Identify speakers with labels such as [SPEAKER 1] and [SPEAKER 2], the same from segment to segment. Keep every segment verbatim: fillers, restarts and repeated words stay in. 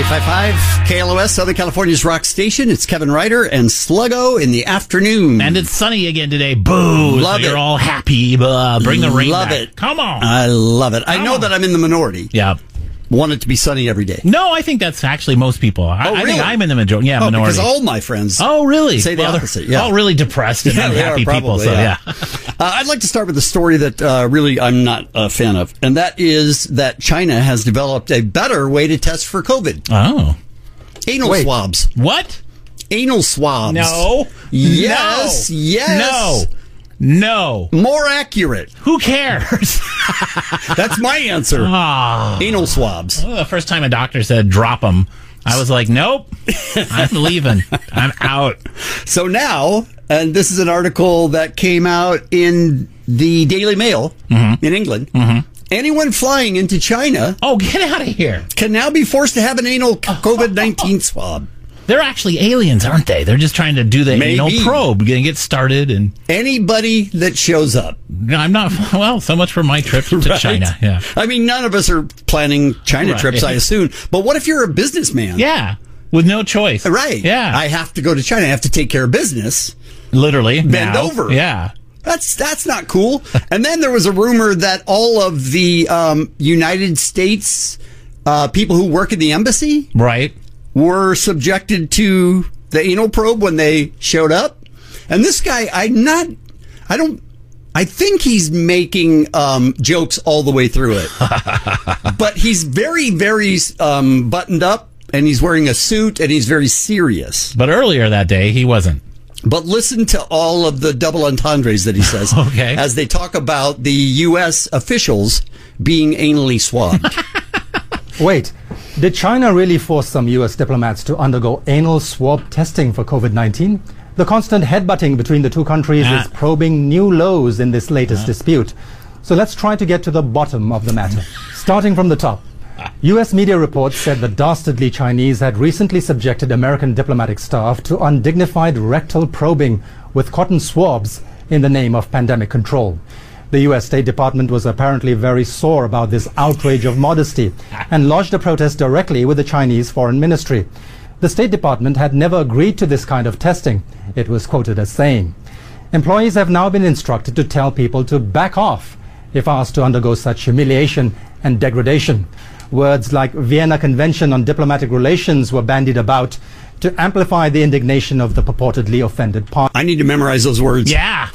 [SPEAKER 1] ninety-five point five K L O S, Southern California's rock station. It's Kevin Ryder and Sluggo in the afternoon.
[SPEAKER 2] And it's sunny again today. Boo!
[SPEAKER 1] Love
[SPEAKER 2] so
[SPEAKER 1] it.
[SPEAKER 2] You're all happy. Uh, bring the rain
[SPEAKER 1] Love
[SPEAKER 2] back.
[SPEAKER 1] it.
[SPEAKER 2] Come on.
[SPEAKER 1] I love it. I
[SPEAKER 2] Come
[SPEAKER 1] know
[SPEAKER 2] on.
[SPEAKER 1] that I'm in the minority.
[SPEAKER 2] Yeah.
[SPEAKER 1] Want it to be sunny every day.
[SPEAKER 2] No, I think that's actually most people. I,
[SPEAKER 1] Oh,
[SPEAKER 2] I
[SPEAKER 1] really?
[SPEAKER 2] think I'm in the majority. Yeah,
[SPEAKER 1] Oh,
[SPEAKER 2] minority.
[SPEAKER 1] because all my friends
[SPEAKER 2] oh, really?
[SPEAKER 1] say the
[SPEAKER 2] Well, they're
[SPEAKER 1] opposite. Yeah.
[SPEAKER 2] all really depressed and
[SPEAKER 1] Yeah, they
[SPEAKER 2] unhappy
[SPEAKER 1] are,
[SPEAKER 2] people.
[SPEAKER 1] probably,
[SPEAKER 2] So,
[SPEAKER 1] yeah.
[SPEAKER 2] yeah.
[SPEAKER 1] Uh, I'd like to start with a story that uh, really I'm not a fan of, and that is that China has developed a better way to test for COVID.
[SPEAKER 2] Oh.
[SPEAKER 1] Anal
[SPEAKER 3] Wait.
[SPEAKER 1] swabs.
[SPEAKER 2] What?
[SPEAKER 1] Anal swabs.
[SPEAKER 2] No.
[SPEAKER 1] Yes.
[SPEAKER 2] No.
[SPEAKER 1] Yes.
[SPEAKER 2] No. No.
[SPEAKER 1] More accurate.
[SPEAKER 2] Who cares?
[SPEAKER 1] That's my answer.
[SPEAKER 2] Ah.
[SPEAKER 1] Anal swabs.
[SPEAKER 2] Well, the first time a doctor said drop them, I was like, nope, I'm leaving. I'm out.
[SPEAKER 1] So now, and this is an article that came out in the Daily Mail
[SPEAKER 2] Mm-hmm.
[SPEAKER 1] in England. Mm-hmm. Anyone flying into China
[SPEAKER 2] Oh, get out of here.
[SPEAKER 1] can now be forced to have an anal COVID nineteen swab.
[SPEAKER 2] They're actually aliens, aren't they? They're just trying to do the
[SPEAKER 1] Maybe.
[SPEAKER 2] anal probe, and get started. And
[SPEAKER 1] Anybody that shows up.
[SPEAKER 2] I'm not, well, so much for my trip to
[SPEAKER 1] Right?
[SPEAKER 2] China. Yeah.
[SPEAKER 1] I mean, none of us are planning China
[SPEAKER 2] Right.
[SPEAKER 1] trips, I assume. But what if you're a businessman?
[SPEAKER 2] Yeah. With no choice.
[SPEAKER 1] Right.
[SPEAKER 2] Yeah.
[SPEAKER 1] I have to go to China. I have to take care of business.
[SPEAKER 2] Literally.
[SPEAKER 1] Bend
[SPEAKER 2] now.
[SPEAKER 1] over.
[SPEAKER 2] Yeah.
[SPEAKER 1] That's that's not cool. And then there was a rumor that all of the um, United States uh, people who work in the embassy
[SPEAKER 2] Right.
[SPEAKER 1] were subjected to the anal probe when they showed up. And this guy, I'm not, I don't, I think he's making um, jokes all the way through it. But he's very, very um, buttoned up, and he's wearing a suit, and he's very serious.
[SPEAKER 2] But earlier that day, he wasn't.
[SPEAKER 1] But listen to all of the double entendres that he says
[SPEAKER 2] Okay.
[SPEAKER 1] as they talk about the U S officials being anally swabbed.
[SPEAKER 3] Wait, did China really force some U S diplomats to undergo anal swab testing for COVID nineteen? The constant headbutting between the two countries
[SPEAKER 2] Ah.
[SPEAKER 3] is probing new lows in this latest dispute. So let's try to get to the bottom of the matter. Starting from the top. U S media reports said the dastardly Chinese had recently subjected American diplomatic staff to undignified rectal probing with cotton swabs in the name of pandemic control. The U S State Department was apparently very sore about this outrage of modesty and lodged a protest directly with the Chinese Foreign Ministry. The State Department had never agreed to this kind of testing, it was quoted as saying. Employees have now been instructed to tell people to back off if asked to undergo such humiliation and degradation. Words like Vienna Convention on Diplomatic Relations were bandied about to amplify the indignation of the purportedly offended party.
[SPEAKER 1] I need to memorize those words.
[SPEAKER 2] Yeah.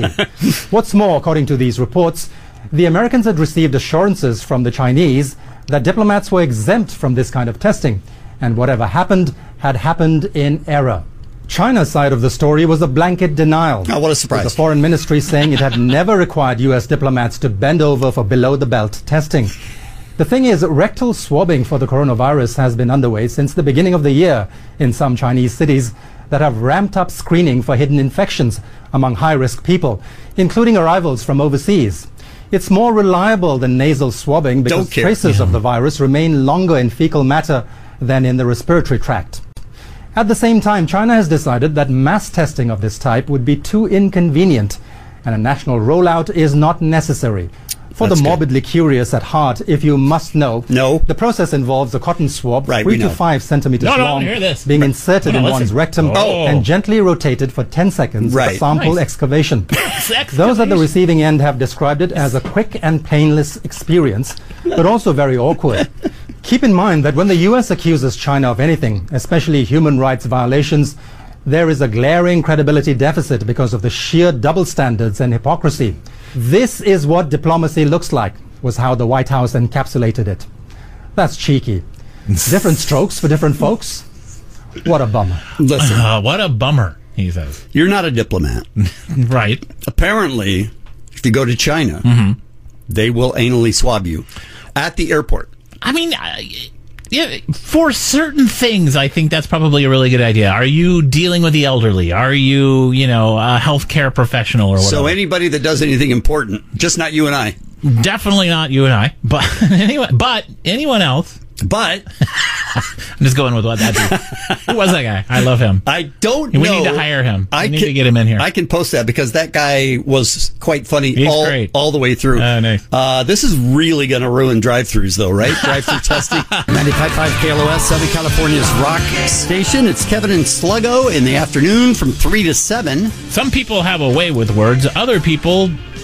[SPEAKER 3] What's more, according to these reports, the Americans had received assurances from the Chinese that diplomats were exempt from this kind of testing, and whatever happened had happened in error. China's side of the story was a blanket denial.
[SPEAKER 1] Oh, what a surprise.
[SPEAKER 3] With the foreign ministry saying it had never required U S diplomats to bend over for below-the-belt testing. The thing is, rectal swabbing for the coronavirus has been underway since the beginning of the year in some Chinese cities that have ramped up screening for hidden infections among high-risk people, including arrivals from overseas. It's more reliable than nasal swabbing because
[SPEAKER 1] Don't care.
[SPEAKER 3] traces
[SPEAKER 2] Yeah.
[SPEAKER 3] of the virus remain longer in fecal matter than in the respiratory tract. At the same time, China has decided that mass testing of this type would be too inconvenient, and a national rollout is not necessary. For
[SPEAKER 1] That's
[SPEAKER 3] the
[SPEAKER 1] good.
[SPEAKER 3] morbidly curious at heart, if you must know,
[SPEAKER 1] No.
[SPEAKER 3] the process involves a cotton swab
[SPEAKER 1] Right,
[SPEAKER 3] three
[SPEAKER 1] we
[SPEAKER 3] to
[SPEAKER 1] know.
[SPEAKER 3] five centimeters
[SPEAKER 2] No, no,
[SPEAKER 3] long
[SPEAKER 2] hear this.
[SPEAKER 3] being inserted
[SPEAKER 2] No,
[SPEAKER 3] in
[SPEAKER 2] no,
[SPEAKER 3] one's
[SPEAKER 2] listen.
[SPEAKER 3] rectum
[SPEAKER 2] Oh.
[SPEAKER 3] and gently rotated for ten seconds
[SPEAKER 1] Right.
[SPEAKER 3] for sample
[SPEAKER 2] Nice.
[SPEAKER 3] excavation.
[SPEAKER 2] Sex
[SPEAKER 3] Those at the
[SPEAKER 2] excavation.
[SPEAKER 3] receiving end have described it as a quick and painless experience, but also very awkward. Keep in mind that when the U S accuses China of anything, especially human rights violations, there is a glaring credibility deficit because of the sheer double standards and hypocrisy. This is what diplomacy looks like, was how the White House encapsulated it. That's cheeky. Different strokes for different folks. What a bummer.
[SPEAKER 1] Listen,
[SPEAKER 2] Uh, what a bummer, he says.
[SPEAKER 1] you're not a diplomat.
[SPEAKER 2] Right.
[SPEAKER 1] Apparently, if you go to China,
[SPEAKER 2] Mm-hmm.
[SPEAKER 1] they will anally swab you at the airport.
[SPEAKER 2] I mean, uh, yeah, for certain things, I think that's probably a really good idea. Are you dealing with the elderly? Are you, you know, a healthcare professional or whatever?
[SPEAKER 1] So anybody that does anything important, just not you and I.
[SPEAKER 2] Definitely not you and I, but anyway, but anyone else.
[SPEAKER 1] But
[SPEAKER 2] I'm just going with what that dude. Who was that guy? I love him.
[SPEAKER 1] I don't
[SPEAKER 2] we
[SPEAKER 1] know.
[SPEAKER 2] We need to hire him.
[SPEAKER 1] I
[SPEAKER 2] we need
[SPEAKER 1] can,
[SPEAKER 2] to get him in here.
[SPEAKER 1] I can post that because that guy was quite funny
[SPEAKER 2] He's
[SPEAKER 1] all,
[SPEAKER 2] great.
[SPEAKER 1] all the way through.
[SPEAKER 2] Oh, nice.
[SPEAKER 1] Uh, this is really going to ruin drive-thrus, though, right? Drive-thru testing. ninety-five point five K L O S, Southern California's rock station. It's Kevin and Sluggo in the afternoon from three to seven.
[SPEAKER 2] Some people have a way with words. Other people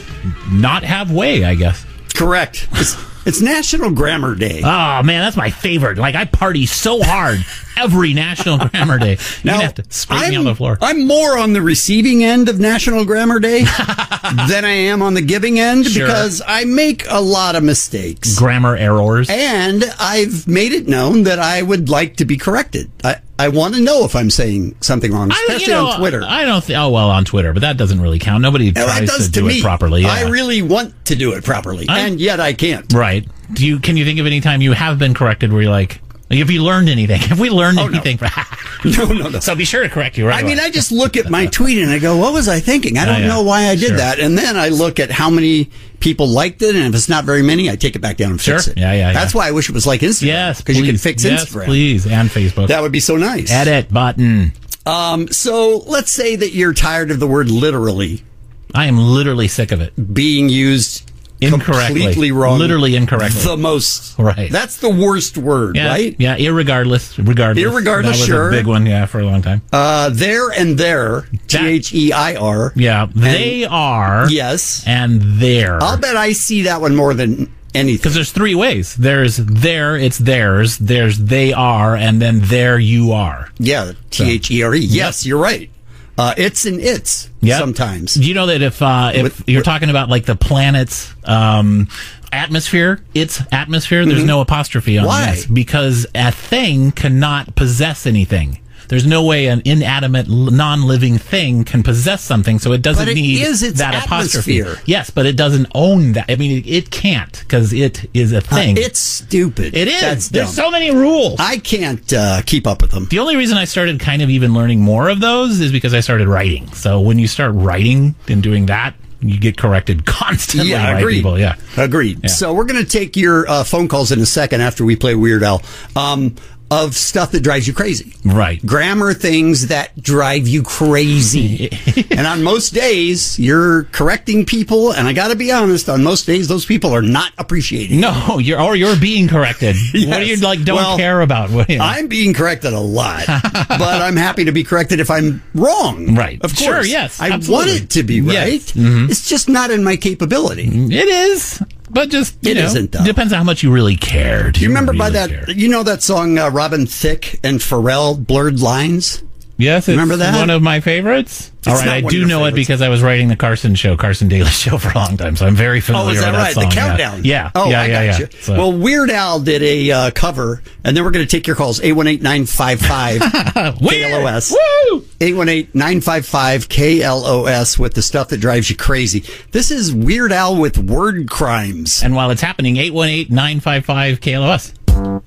[SPEAKER 2] not have way, I guess.
[SPEAKER 1] Correct. It's, it's National Grammar Day.
[SPEAKER 2] Oh, man, that's my favorite. Like, I party so hard every National Grammar Day. You're going to have to spray me on the floor.
[SPEAKER 1] I'm more on the receiving end of National Grammar Day than I am on the giving end
[SPEAKER 2] Sure.
[SPEAKER 1] because I make a lot of mistakes.
[SPEAKER 2] Grammar errors.
[SPEAKER 1] And I've made it known that I would like to be corrected. I, I want to know if I'm saying something wrong,
[SPEAKER 2] I,
[SPEAKER 1] especially
[SPEAKER 2] you know,
[SPEAKER 1] on Twitter.
[SPEAKER 2] I don't think, oh, well, on Twitter, but that doesn't really count. Nobody
[SPEAKER 1] Well,
[SPEAKER 2] tries
[SPEAKER 1] that does
[SPEAKER 2] to
[SPEAKER 1] to
[SPEAKER 2] do
[SPEAKER 1] me.
[SPEAKER 2] it properly. Yeah.
[SPEAKER 1] I really want to do it properly,
[SPEAKER 2] I-
[SPEAKER 1] and yet I can't.
[SPEAKER 2] Right. Do you, can you think of any time you have been corrected where you're like, have you learned anything? Have we learned
[SPEAKER 1] Oh, no.
[SPEAKER 2] anything?
[SPEAKER 1] No, no, no.
[SPEAKER 2] So be sure to correct you right
[SPEAKER 1] I
[SPEAKER 2] away.
[SPEAKER 1] mean, I just look at my tweet and I go, what was I thinking? I don't
[SPEAKER 2] yeah.
[SPEAKER 1] know why I did
[SPEAKER 2] Sure.
[SPEAKER 1] that. And then I look at how many people liked it, and if it's not very many, I take it back down and fix
[SPEAKER 2] Sure.
[SPEAKER 1] it.
[SPEAKER 2] Yeah, yeah,
[SPEAKER 1] That's
[SPEAKER 2] yeah.
[SPEAKER 1] why I wish it was like Instagram.
[SPEAKER 2] Yes,
[SPEAKER 1] because you can
[SPEAKER 2] please.
[SPEAKER 1] fix
[SPEAKER 2] yes,
[SPEAKER 1] Instagram.
[SPEAKER 2] please, and Facebook.
[SPEAKER 1] That would be so nice.
[SPEAKER 2] Edit button.
[SPEAKER 1] Um, so let's say that you're tired of the word literally
[SPEAKER 2] I am literally sick of it.
[SPEAKER 1] being used
[SPEAKER 2] Incorrectly.
[SPEAKER 1] completely wrong.
[SPEAKER 2] Literally incorrectly.
[SPEAKER 1] The most.
[SPEAKER 2] Right.
[SPEAKER 1] That's the worst word,
[SPEAKER 2] Yeah,
[SPEAKER 1] right?
[SPEAKER 2] yeah, irregardless. Regardless.
[SPEAKER 1] Irregardless,
[SPEAKER 2] that was
[SPEAKER 1] sure.
[SPEAKER 2] a big one, yeah, for a long time.
[SPEAKER 1] Uh, there and there. T H E I R.
[SPEAKER 2] Yeah, they are.
[SPEAKER 1] Yes.
[SPEAKER 2] And there.
[SPEAKER 1] I'll bet I see that one more than anything.
[SPEAKER 2] Because there's three ways. There's there, it's theirs. There's they are, and then there you are.
[SPEAKER 1] Yeah, T H E R E. Yes, you're right. Uh, it's and it's
[SPEAKER 2] Yep.
[SPEAKER 1] sometimes.
[SPEAKER 2] Do you know that if uh, if
[SPEAKER 1] With-
[SPEAKER 2] you're
[SPEAKER 1] with-
[SPEAKER 2] talking about like the planet's um, atmosphere, its atmosphere, there's no apostrophe on
[SPEAKER 1] Why?
[SPEAKER 2] this because a thing cannot possess anything. There's no way an inanimate, l- non-living thing can possess something, so it doesn't
[SPEAKER 1] But it
[SPEAKER 2] need
[SPEAKER 1] is its
[SPEAKER 2] that apostrophe.
[SPEAKER 1] atmosphere.
[SPEAKER 2] Yes, but it doesn't own that. I mean, it, it can't because it is a
[SPEAKER 1] Uh,
[SPEAKER 2] thing.
[SPEAKER 1] it's stupid.
[SPEAKER 2] it is.
[SPEAKER 1] That's
[SPEAKER 2] There's
[SPEAKER 1] dumb.
[SPEAKER 2] so many rules.
[SPEAKER 1] I can't uh, keep up with them.
[SPEAKER 2] The only reason I started kind of even learning more of those is because I started writing. So when you start writing and doing that, you get corrected constantly
[SPEAKER 1] Yeah,
[SPEAKER 2] by
[SPEAKER 1] agreed.
[SPEAKER 2] people. Yeah.
[SPEAKER 1] Agreed.
[SPEAKER 2] Yeah.
[SPEAKER 1] So we're going to take your uh, phone calls in a second after we play Weird Al. Um, of stuff that drives you crazy.
[SPEAKER 2] Right.
[SPEAKER 1] Grammar things that drive you crazy. And on most days, you're correcting people, and I got to be honest, on most days, those people are not appreciating it.
[SPEAKER 2] No, you're or you're being corrected. What do you
[SPEAKER 1] Yes.
[SPEAKER 2] like? Don't
[SPEAKER 1] Well,
[SPEAKER 2] care about? What, you know?
[SPEAKER 1] I'm being corrected a lot, but I'm happy to be corrected if I'm wrong.
[SPEAKER 2] Right.
[SPEAKER 1] Of course.
[SPEAKER 2] Sure, yes,
[SPEAKER 1] I
[SPEAKER 2] absolutely.
[SPEAKER 1] want it to be right.
[SPEAKER 2] Yes. Mm-hmm.
[SPEAKER 1] It's just not in my capability.
[SPEAKER 2] It is, but just you
[SPEAKER 1] It
[SPEAKER 2] know,
[SPEAKER 1] isn't, though.
[SPEAKER 2] depends on how much you really care.
[SPEAKER 1] Do you remember by
[SPEAKER 2] really
[SPEAKER 1] that?
[SPEAKER 2] care.
[SPEAKER 1] You know that song, uh, Robin Thicke and Pharrell, Blurred Lines?
[SPEAKER 2] Yes, it's
[SPEAKER 1] Remember that?
[SPEAKER 2] one of my favorites. All right,
[SPEAKER 1] not
[SPEAKER 2] I
[SPEAKER 1] one of
[SPEAKER 2] do
[SPEAKER 1] your
[SPEAKER 2] know it
[SPEAKER 1] favorites.
[SPEAKER 2] because I was writing the Carson show, Carson Daly show for a long time, so I'm very familiar
[SPEAKER 1] Oh, is that
[SPEAKER 2] with
[SPEAKER 1] right?
[SPEAKER 2] that song.
[SPEAKER 1] The
[SPEAKER 2] yeah.
[SPEAKER 1] countdown.
[SPEAKER 2] Yeah.
[SPEAKER 1] Oh,
[SPEAKER 2] yeah,
[SPEAKER 1] I
[SPEAKER 2] yeah,
[SPEAKER 1] got
[SPEAKER 2] yeah.
[SPEAKER 1] you.
[SPEAKER 2] So-
[SPEAKER 1] Well, Weird Al did a uh, cover, and then we're going to take your calls. eight one eight, nine five five, K L O S.
[SPEAKER 2] Woo!
[SPEAKER 1] eight one eight, nine five five, K L O S with the stuff that drives you crazy. This is Weird Al with word crimes.
[SPEAKER 2] And while it's happening, eight one eight, nine five five, K L O S.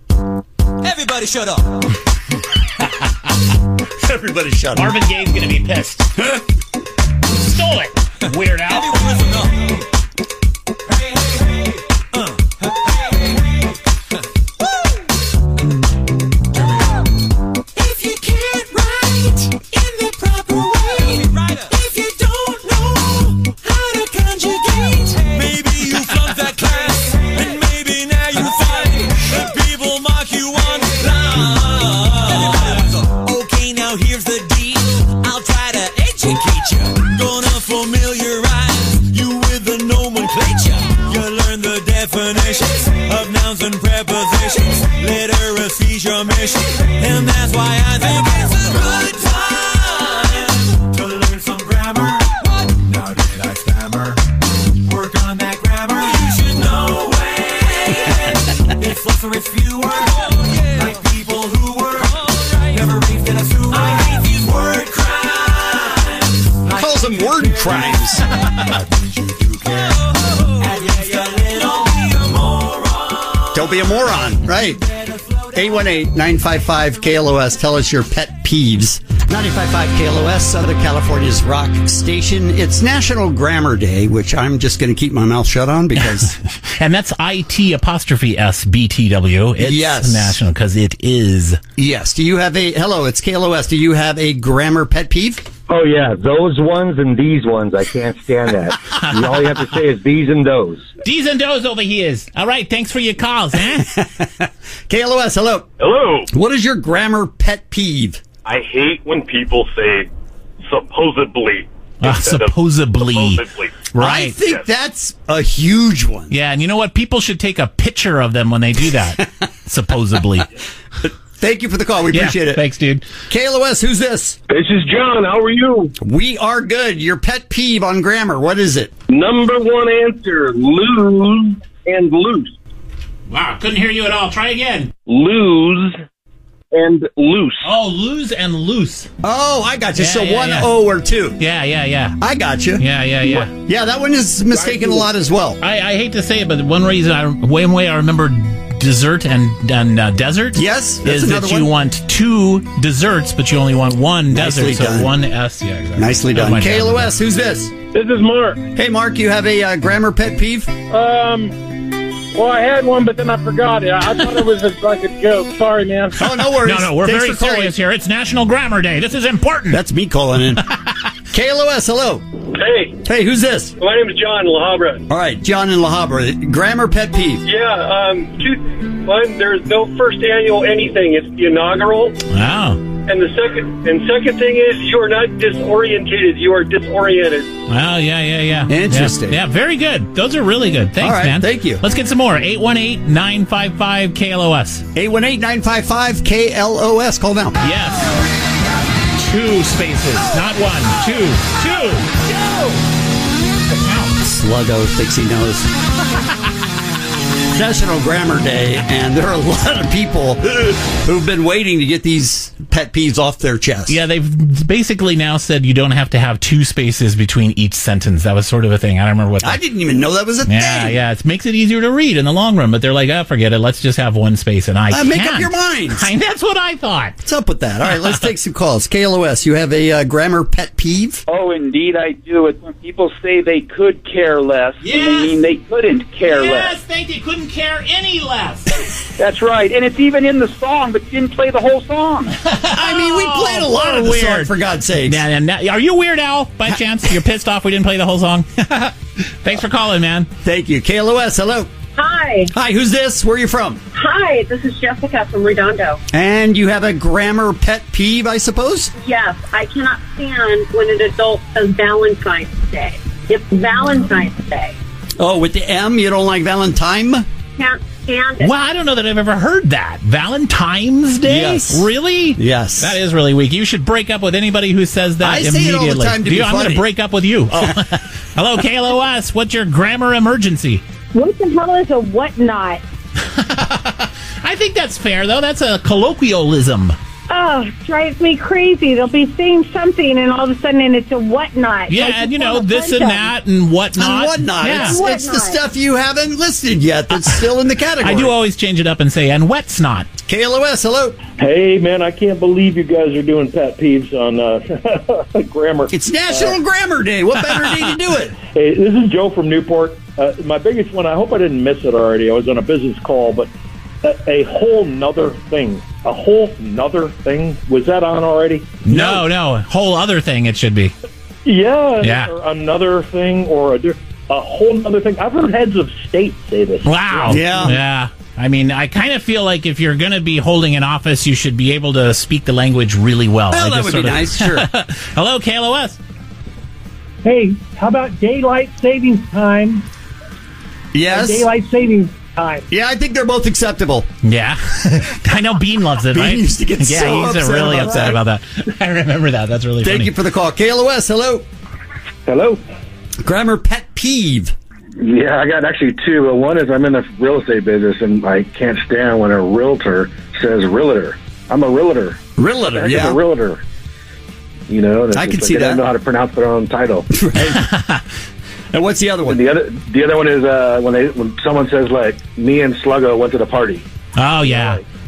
[SPEAKER 4] Everybody shut up.
[SPEAKER 1] Everybody shut up.
[SPEAKER 2] Marvin Gaye's going to be pissed. Stole it, Weird Al.
[SPEAKER 4] Everyone listen up. Hey, hey, hey. Uh. Hey, hey, hey. Woo. If you can't write in the proper way, if you don't know how to conjugate, maybe you flunked that class, and maybe now you find that people mock you online. Okay, now here's the deal. I'll try to educate you. Gonna familiarize you with the nomenclature. You learn the definitions of nouns and prepositions. Literacy's your mission, and that's why I think it's a good time to learn some grammar. Now did I stammer? Work on that grammar. You should know it. It's less or it's fewer. Like people who were never raised in a sewer. I hate these word crimes.
[SPEAKER 1] Calls them word crimes.
[SPEAKER 4] That means you do care. At least a little. Be a moron.
[SPEAKER 1] Don't be a moron. Right. eight one eight, nine five five, K L O S. Tell us your pet peeves. ninety-five point five K L O S, Southern California's rock station. It's National Grammar Day, which I'm just going to keep my mouth shut on because...
[SPEAKER 2] And that's I T apostrophe S B T W. It's
[SPEAKER 1] Yes.
[SPEAKER 2] national because it is.
[SPEAKER 1] Yes. Do you have a... Hello, it's K L O S. Do you have a grammar pet peeve?
[SPEAKER 5] Oh, yeah, those ones and these ones. I can't stand that. And all you have to say is these and those.
[SPEAKER 2] D's and do's over here. All right, thanks for your calls, huh?
[SPEAKER 1] K L O S, hello.
[SPEAKER 6] Hello.
[SPEAKER 1] What is your grammar pet peeve?
[SPEAKER 6] I hate when people say supposedly.
[SPEAKER 2] Uh,
[SPEAKER 6] instead of
[SPEAKER 2] supposedly.
[SPEAKER 6] supposedly.
[SPEAKER 2] Right.
[SPEAKER 1] I think
[SPEAKER 6] Yes.
[SPEAKER 1] that's a huge one.
[SPEAKER 2] Yeah, and you know what? People should take a picture of them when they do that. Supposedly.
[SPEAKER 1] Thank you for the call. We
[SPEAKER 2] Yeah,
[SPEAKER 1] appreciate it.
[SPEAKER 2] Thanks, dude.
[SPEAKER 1] K L O S, who's this?
[SPEAKER 6] This is John. How are you?
[SPEAKER 1] We are good. Your pet peeve on grammar, what is it?
[SPEAKER 6] Number one answer, lose and loose.
[SPEAKER 2] Wow, couldn't hear you at all. Try again.
[SPEAKER 6] Lose and loose.
[SPEAKER 2] Oh, lose and loose.
[SPEAKER 1] Oh, I got you.
[SPEAKER 2] Yeah,
[SPEAKER 1] so
[SPEAKER 2] yeah,
[SPEAKER 1] one
[SPEAKER 2] yeah.
[SPEAKER 1] O or two.
[SPEAKER 2] Yeah, yeah, yeah.
[SPEAKER 1] I got you.
[SPEAKER 2] Yeah, yeah, yeah.
[SPEAKER 1] Yeah, that one is mistaken a lot as well.
[SPEAKER 2] I, I hate to say it, but one reason I, one way I remember dessert and, and uh, desert
[SPEAKER 1] Yes, that's
[SPEAKER 2] is that
[SPEAKER 1] another
[SPEAKER 2] you
[SPEAKER 1] one.
[SPEAKER 2] want two desserts, but you only want one
[SPEAKER 1] Nicely
[SPEAKER 2] desert,
[SPEAKER 1] done.
[SPEAKER 2] so one S. Yeah, exactly.
[SPEAKER 1] Nicely
[SPEAKER 2] That
[SPEAKER 1] done.
[SPEAKER 2] might
[SPEAKER 1] K L O
[SPEAKER 2] happen.
[SPEAKER 1] S, who's this?
[SPEAKER 6] This is Mark.
[SPEAKER 1] Hey, Mark, you have a uh, grammar pet peeve?
[SPEAKER 6] Um, well, I had one, but then I forgot it. I thought it was a, like a joke. Sorry, man.
[SPEAKER 1] Oh, no worries.
[SPEAKER 2] No, no, we're
[SPEAKER 1] Thanks
[SPEAKER 2] very
[SPEAKER 1] for calling.
[SPEAKER 2] serious here. It's National Grammar Day. This is important.
[SPEAKER 1] That's me calling in. K L O S, hello.
[SPEAKER 6] Hey,
[SPEAKER 1] Hey, who's this?
[SPEAKER 6] my name is John La Habra.
[SPEAKER 1] All right, John in La Habra. Grammar pet peeve.
[SPEAKER 6] Yeah, um, two things. One, there's no first annual anything. It's the inaugural.
[SPEAKER 2] Wow.
[SPEAKER 6] And the second and second thing is you are not disorientated. You are disoriented.
[SPEAKER 2] Wow, yeah, yeah, yeah.
[SPEAKER 1] Interesting.
[SPEAKER 2] Yeah, yeah, very good. Those are really good. Thanks,
[SPEAKER 1] All right,
[SPEAKER 2] man.
[SPEAKER 1] thank you.
[SPEAKER 2] Let's get some more. eight one eight, nine five five, K L O S.
[SPEAKER 1] eight one eight, nine five five, K L O S. Call now.
[SPEAKER 2] Yes. Two spaces, not one. Two. Two.
[SPEAKER 1] Sluggo thinks he knows. National Grammar Day, and there are a lot of people who've been waiting to get these pet peeves off their chest.
[SPEAKER 2] Yeah, they've basically now said you don't have to have two spaces between each sentence. That was sort of a thing. I don't remember what that
[SPEAKER 1] I didn't even know that was a
[SPEAKER 2] Yeah,
[SPEAKER 1] thing.
[SPEAKER 2] yeah. It makes it easier to read in the long run, but they're like, oh, forget it. Let's just have one space. And I
[SPEAKER 1] Uh,
[SPEAKER 2] can't.
[SPEAKER 1] make up your minds.
[SPEAKER 2] I, that's what I thought.
[SPEAKER 1] What's up with that? All right, let's take some calls. K L O S, you have a uh, grammar pet peeve?
[SPEAKER 7] Oh, indeed I do. It's when people say they could care less,
[SPEAKER 2] Yes.
[SPEAKER 7] and they mean they couldn't care less.
[SPEAKER 2] they, they couldn't care any less.
[SPEAKER 7] That's right. And it's even in the song, but you didn't play the whole song.
[SPEAKER 1] I mean, we played a lot of the
[SPEAKER 2] weird.
[SPEAKER 1] song, for God's sake.
[SPEAKER 2] Now, now, now, are you Weird Al, by chance? You're pissed off we didn't play the whole song? Thanks for calling, man.
[SPEAKER 1] Thank you. K L O S, hello.
[SPEAKER 8] Hi.
[SPEAKER 1] Hi, who's this? Where are you from?
[SPEAKER 8] Hi, this is Jessica from Redondo.
[SPEAKER 1] And you have a grammar pet peeve, I suppose?
[SPEAKER 8] Yes, I cannot stand when an adult says Valentine's Day. It's Valentine's Day.
[SPEAKER 1] Oh, with the M, you don't like Valentine?
[SPEAKER 8] Can't stand it.
[SPEAKER 2] Well, I don't know that I've ever heard that. Valentine's Day?
[SPEAKER 1] Yes.
[SPEAKER 2] Really?
[SPEAKER 1] Yes.
[SPEAKER 2] That is really weak. You should break up with anybody who says that
[SPEAKER 1] I say it
[SPEAKER 2] immediately.
[SPEAKER 1] all the time to
[SPEAKER 2] Do you,
[SPEAKER 1] be
[SPEAKER 2] I'm going
[SPEAKER 1] funny.
[SPEAKER 2] to break up with you. Oh. Hello, K L O S. What's your grammar emergency?
[SPEAKER 8] What the hell is a whatnot?
[SPEAKER 2] I think that's fair, though. That's a colloquialism.
[SPEAKER 8] Oh, it drives me crazy. They'll be saying something, and all of a sudden it's a whatnot.
[SPEAKER 2] Yeah,
[SPEAKER 8] Like
[SPEAKER 2] and you
[SPEAKER 8] it's
[SPEAKER 2] know,
[SPEAKER 8] on a
[SPEAKER 2] this
[SPEAKER 8] bunch
[SPEAKER 2] and
[SPEAKER 8] of
[SPEAKER 2] that and whatnot.
[SPEAKER 1] And whatnot.
[SPEAKER 2] Yeah.
[SPEAKER 1] It's, it's the
[SPEAKER 8] Whatnot.
[SPEAKER 1] stuff you haven't listed yet that's still in the category.
[SPEAKER 2] I do always change it up and say, and wet snot.
[SPEAKER 1] K L O S, hello.
[SPEAKER 5] Hey, man, I can't believe you guys are doing pet peeves on uh, grammar.
[SPEAKER 1] It's National Grammar Day. What better day to do it?
[SPEAKER 5] Hey, this is Joe from Newport. Uh, my biggest one, I hope I didn't miss it already. I was on a business call, but a, a whole nother thing. A whole nother thing? Was that on already?
[SPEAKER 2] No, no, whole other thing it should be.
[SPEAKER 5] Yeah.
[SPEAKER 2] Yeah.
[SPEAKER 5] Or another thing or a, di- a whole other thing. I've heard heads of state say this.
[SPEAKER 2] Wow.
[SPEAKER 1] Yeah.
[SPEAKER 2] Yeah. I mean, I kind of feel like if you're going to be holding an office, you should be able to speak the language really well.
[SPEAKER 1] Well,
[SPEAKER 2] I
[SPEAKER 1] that
[SPEAKER 2] just
[SPEAKER 1] would
[SPEAKER 2] sort
[SPEAKER 1] be
[SPEAKER 2] of-
[SPEAKER 1] nice, sure.
[SPEAKER 2] Hello, K L O S.
[SPEAKER 9] Hey, how about daylight savings time?
[SPEAKER 1] Yes.
[SPEAKER 9] Daylight savings time.
[SPEAKER 1] Yeah, I think they're both acceptable.
[SPEAKER 2] Yeah. I know Bean loves it,
[SPEAKER 1] Bean
[SPEAKER 2] right?
[SPEAKER 1] used to get
[SPEAKER 2] yeah,
[SPEAKER 1] so
[SPEAKER 2] he's
[SPEAKER 1] upset
[SPEAKER 2] really
[SPEAKER 1] about
[SPEAKER 2] upset
[SPEAKER 1] that.
[SPEAKER 2] about that. I remember that. That's really
[SPEAKER 1] Thank
[SPEAKER 2] funny.
[SPEAKER 1] you for the call. K L O S, hello.
[SPEAKER 5] Hello?
[SPEAKER 1] Grammar pet peeve.
[SPEAKER 5] Yeah, I got actually two. But one is I'm in the real estate business, and I can't stand when a realtor says realtor. I'm a realtor.
[SPEAKER 1] Realtor,
[SPEAKER 5] Heck is
[SPEAKER 1] yeah.
[SPEAKER 5] a realtor. You know, that's
[SPEAKER 1] I
[SPEAKER 5] just
[SPEAKER 1] can
[SPEAKER 5] like
[SPEAKER 1] see
[SPEAKER 5] they
[SPEAKER 1] that.
[SPEAKER 5] don't know how to pronounce their own title.
[SPEAKER 1] Right. And what's the other one?
[SPEAKER 5] And the other, the other one is uh, when they when someone says like, "Me and Sluggo went to the party."
[SPEAKER 2] Oh, yeah.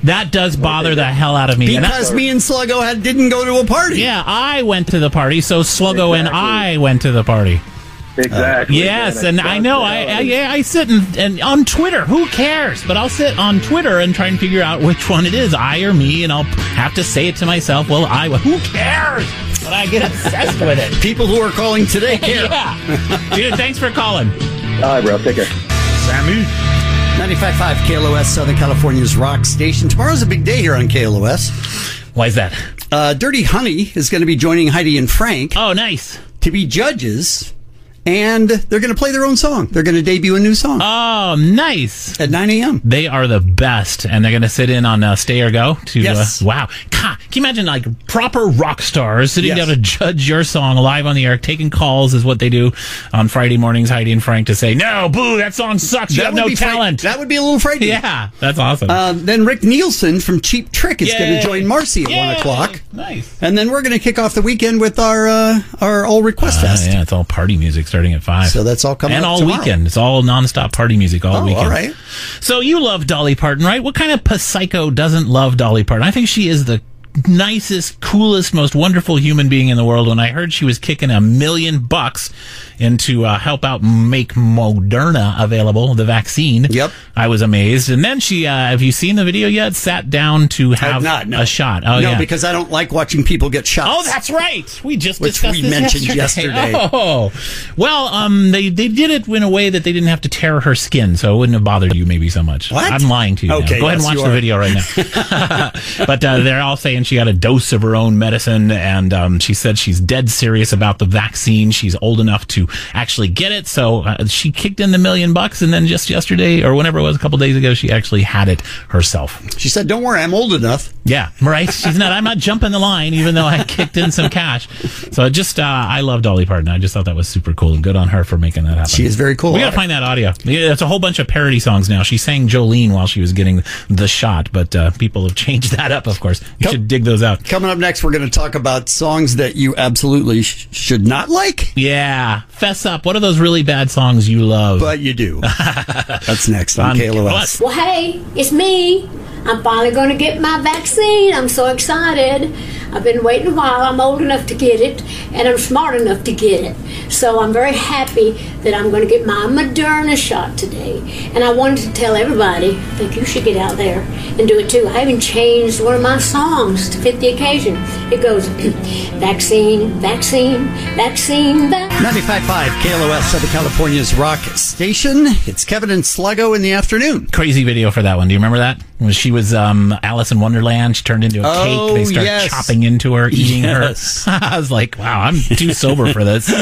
[SPEAKER 2] That does bother the hell out of me. And
[SPEAKER 1] Because
[SPEAKER 2] that-
[SPEAKER 1] me and Sluggo had, didn't go to a party.
[SPEAKER 2] yeah, I went to the party, so Sluggo and I went to the party.
[SPEAKER 5] Exactly.
[SPEAKER 2] Yes,
[SPEAKER 5] man.
[SPEAKER 2] and I know I, I yeah I sit and, and on Twitter. Who cares? But I'll sit on Twitter and try and figure out which one it is, I or me, and I'll have to say it to myself. Well, I. Who cares? But I get obsessed with it.
[SPEAKER 1] People who are calling today care.
[SPEAKER 2] Yeah, dude. Thanks for calling.
[SPEAKER 5] All right, bro. Take care.
[SPEAKER 2] Sammy.
[SPEAKER 1] ninety-five point five K L O S, Southern California's rock station. Tomorrow's a big day here on K L O S.
[SPEAKER 2] Why is that?
[SPEAKER 1] Uh, Dirty Honey is going to be joining Heidi and Frank
[SPEAKER 2] Oh, nice.
[SPEAKER 1] to be judges, and they're going to play their own song. They're going to debut a new song
[SPEAKER 2] Oh, nice.
[SPEAKER 1] at nine a.m.
[SPEAKER 2] They are the best, and they're going to sit in on uh, Stay or Go. To
[SPEAKER 1] Yes.
[SPEAKER 2] uh, wow, God, can you imagine like proper rock stars sitting
[SPEAKER 1] Yes.
[SPEAKER 2] down to judge your song live on the air, taking calls is what they do on Friday mornings. Heidi and Frank to say, "No, boo, that song sucks. You have
[SPEAKER 1] would
[SPEAKER 2] no
[SPEAKER 1] be fright-
[SPEAKER 2] talent."
[SPEAKER 1] that would be a little frightening.
[SPEAKER 2] Yeah, that's awesome.
[SPEAKER 1] Uh, then Rick Nielsen from Cheap Trick is going
[SPEAKER 2] Yay.
[SPEAKER 1] to join Marcy at
[SPEAKER 2] Yay.
[SPEAKER 1] one o'clock.
[SPEAKER 2] Nice.
[SPEAKER 1] And then we're going to kick off the weekend with our uh, our All Request
[SPEAKER 2] Uh,
[SPEAKER 1] Fest.
[SPEAKER 2] yeah, it's all party music starting at five.
[SPEAKER 1] So that's all coming
[SPEAKER 2] and
[SPEAKER 1] up
[SPEAKER 2] all
[SPEAKER 1] tomorrow.
[SPEAKER 2] weekend. It's all nonstop party music all
[SPEAKER 1] Oh,
[SPEAKER 2] weekend.
[SPEAKER 1] all right.
[SPEAKER 2] So you love Dolly Parton, right? What kind of psycho doesn't love Dolly Parton? I think she is the nicest, coolest, most wonderful human being in the world. When I heard she was kicking a million bucks in to uh, help out make Moderna available, the vaccine,
[SPEAKER 1] Yep.
[SPEAKER 2] I was amazed. And then she, uh, have you seen the video yet? Sat down to have
[SPEAKER 1] I've not, no.
[SPEAKER 2] a shot. Oh,
[SPEAKER 1] no,
[SPEAKER 2] yeah.
[SPEAKER 1] because I don't like watching people get shot.
[SPEAKER 2] Oh, that's right. We just
[SPEAKER 1] Which
[SPEAKER 2] discussed
[SPEAKER 1] we
[SPEAKER 2] this
[SPEAKER 1] mentioned
[SPEAKER 2] yesterday.
[SPEAKER 1] yesterday.
[SPEAKER 2] Oh, well, um, they they did it in a way that they didn't have to tear her skin, so it wouldn't have bothered you maybe so much.
[SPEAKER 1] What?
[SPEAKER 2] I'm lying to you.
[SPEAKER 1] Okay,
[SPEAKER 2] now. Go ahead and
[SPEAKER 1] yes,
[SPEAKER 2] watch
[SPEAKER 1] you
[SPEAKER 2] the
[SPEAKER 1] are.
[SPEAKER 2] video right now. But uh, they're all saying she got a dose of her own medicine, and um, she said she's dead serious about the vaccine. She's old enough to actually get it, so uh, she kicked in the million bucks, and then just yesterday or whenever it was, a couple days ago, she actually had it herself.
[SPEAKER 1] She said, "Don't worry, I'm old enough."
[SPEAKER 2] Yeah, right. She's not. I'm not jumping the line, even though I kicked in some cash. So just, uh, I love Dolly Parton. I just thought that was super cool, and good on her for making that happen.
[SPEAKER 1] She is very cool.
[SPEAKER 2] We gotta find that audio. Yeah, it's a whole bunch of parody songs now. She sang Jolene while she was getting the shot, but uh, people have changed that up. Of course, you
[SPEAKER 1] Come-
[SPEAKER 2] should dig those out.
[SPEAKER 1] Coming up next, we're going to talk about songs that you absolutely sh- should not like,
[SPEAKER 2] Yeah, fess up. What are those really bad songs you love?
[SPEAKER 1] but you do. That's next on
[SPEAKER 2] On
[SPEAKER 1] K L O S.
[SPEAKER 10] Well, hey, it's me. I'm finally going to get my vaccine. I'm so excited. I've been waiting a while. I'm old enough to get it, and I'm smart enough to get it. So I'm very happy that I'm going to get my Moderna shot today. And I wanted to tell everybody, I think you should get out there and do it too. I even changed one of my songs to fit the occasion. It goes, vaccine, vaccine, vaccine, vaccine.
[SPEAKER 1] ninety-five point five K L O S, Southern California's rock station. It's Kevin and Sluggo in the afternoon.
[SPEAKER 2] Crazy video for that one. Do you remember that? When she was um, Alice in Wonderland, she turned into a
[SPEAKER 1] Oh,
[SPEAKER 2] cake. They start
[SPEAKER 1] yes.
[SPEAKER 2] chopping into her, eating
[SPEAKER 1] Yes.
[SPEAKER 2] her. I was like, wow, I'm too sober for this.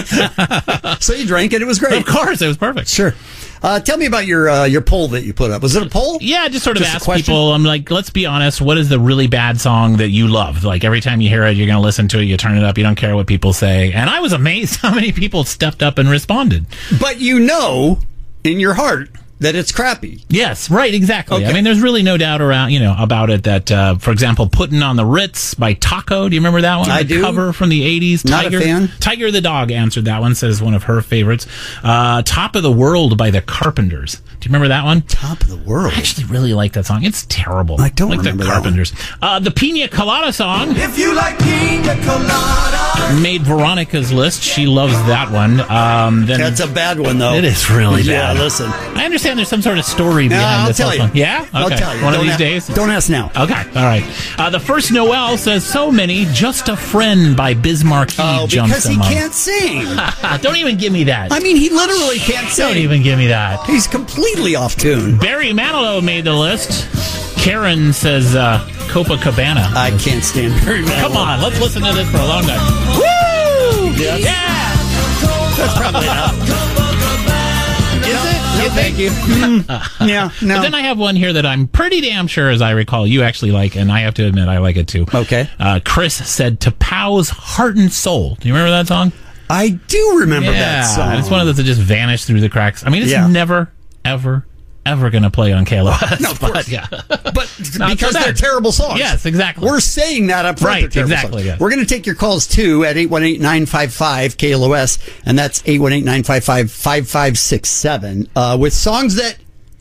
[SPEAKER 1] So you drank it. It was great.
[SPEAKER 2] Of course, it was perfect.
[SPEAKER 1] Sure. Uh, tell me about your uh, your poll that you put up. Was it a poll?
[SPEAKER 2] Yeah, just sort of
[SPEAKER 1] Just a
[SPEAKER 2] ask
[SPEAKER 1] question?
[SPEAKER 2] people. I'm like, let's be honest. What is the really bad song that you love? Like every time you hear it, you're going to listen to it. You turn it up. You don't care what people say. And I was amazed how many people stepped up and responded.
[SPEAKER 1] But you know in your heart that it's crappy.
[SPEAKER 2] Yes, right, exactly.
[SPEAKER 1] Okay.
[SPEAKER 2] I mean, there's really no doubt around, you know, about it that, uh, for example, Puttin' on the Ritz by Taco. Do you remember that one?
[SPEAKER 1] I
[SPEAKER 2] the
[SPEAKER 1] do.
[SPEAKER 2] Cover from the eighties.
[SPEAKER 1] Not a
[SPEAKER 2] Tiger,
[SPEAKER 1] fan.
[SPEAKER 2] Tiger the Dog answered that one, says one of her favorites. Uh, Top of the World by the Carpenters. Do you remember that one?
[SPEAKER 1] Top of the world.
[SPEAKER 2] I actually really like that song. It's terrible.
[SPEAKER 1] I don't
[SPEAKER 2] like
[SPEAKER 1] remember
[SPEAKER 2] the
[SPEAKER 1] that one.
[SPEAKER 2] Carpenters. Uh, the Pina Colada song
[SPEAKER 4] If you like pina colada,
[SPEAKER 2] made Veronica's list. She loves that one. Um, then
[SPEAKER 1] That's a bad one, though.
[SPEAKER 2] It is really
[SPEAKER 1] Yeah,
[SPEAKER 2] bad.
[SPEAKER 1] listen.
[SPEAKER 2] I understand there's some sort of story
[SPEAKER 1] No,
[SPEAKER 2] behind
[SPEAKER 1] I'll
[SPEAKER 2] this.
[SPEAKER 1] tell
[SPEAKER 2] whole
[SPEAKER 1] you.
[SPEAKER 2] song. Yeah? Okay.
[SPEAKER 1] I'll tell you.
[SPEAKER 2] One of
[SPEAKER 1] Don't
[SPEAKER 2] these
[SPEAKER 1] a-
[SPEAKER 2] days?
[SPEAKER 1] Don't ask now.
[SPEAKER 2] Okay, all right. Uh, the first Noel says, so many, just a friend by Biz Markie
[SPEAKER 1] Oh,
[SPEAKER 2] jumps
[SPEAKER 1] because he
[SPEAKER 2] among.
[SPEAKER 1] can't sing.
[SPEAKER 2] Don't even give me that.
[SPEAKER 1] I mean, he literally can't sing.
[SPEAKER 2] Don't even give me that.
[SPEAKER 1] He's completely off tune.
[SPEAKER 2] Barry Manilow made the list. Karen says uh, Copacabana.
[SPEAKER 1] I can't stand Barry Manilow.
[SPEAKER 2] Come on, let's listen to this for a long time. Woo!
[SPEAKER 1] Yes.
[SPEAKER 2] Yeah!
[SPEAKER 1] That's probably enough.
[SPEAKER 2] Is it?
[SPEAKER 1] No,
[SPEAKER 2] You
[SPEAKER 1] thank
[SPEAKER 2] think?
[SPEAKER 1] you. Mm, yeah, no.
[SPEAKER 2] But then I have one here that I'm pretty damn sure, as I recall, you actually like, and I have to admit I like it too.
[SPEAKER 1] Okay.
[SPEAKER 2] Uh, Chris said Tapau's Heart and Soul. Do you remember that song?
[SPEAKER 1] I do remember
[SPEAKER 2] yeah,
[SPEAKER 1] that song.
[SPEAKER 2] it's one of those that just vanished through the cracks. I mean, it's
[SPEAKER 1] Yeah.
[SPEAKER 2] never, ever, ever going to play on K L O S.
[SPEAKER 1] No, of
[SPEAKER 2] but,
[SPEAKER 1] course.
[SPEAKER 2] yeah.
[SPEAKER 1] But
[SPEAKER 2] Not
[SPEAKER 1] because
[SPEAKER 2] so
[SPEAKER 1] they're
[SPEAKER 2] bad.
[SPEAKER 1] terrible songs.
[SPEAKER 2] Yes, exactly.
[SPEAKER 1] We're saying that up front.
[SPEAKER 2] Right,
[SPEAKER 1] they're terrible
[SPEAKER 2] exactly,
[SPEAKER 1] songs.
[SPEAKER 2] yes.
[SPEAKER 1] We're going to take your calls too at eight one eight, nine five five, K L O S, and that's eight one eight, nine five five, five five six seven, uh, with songs that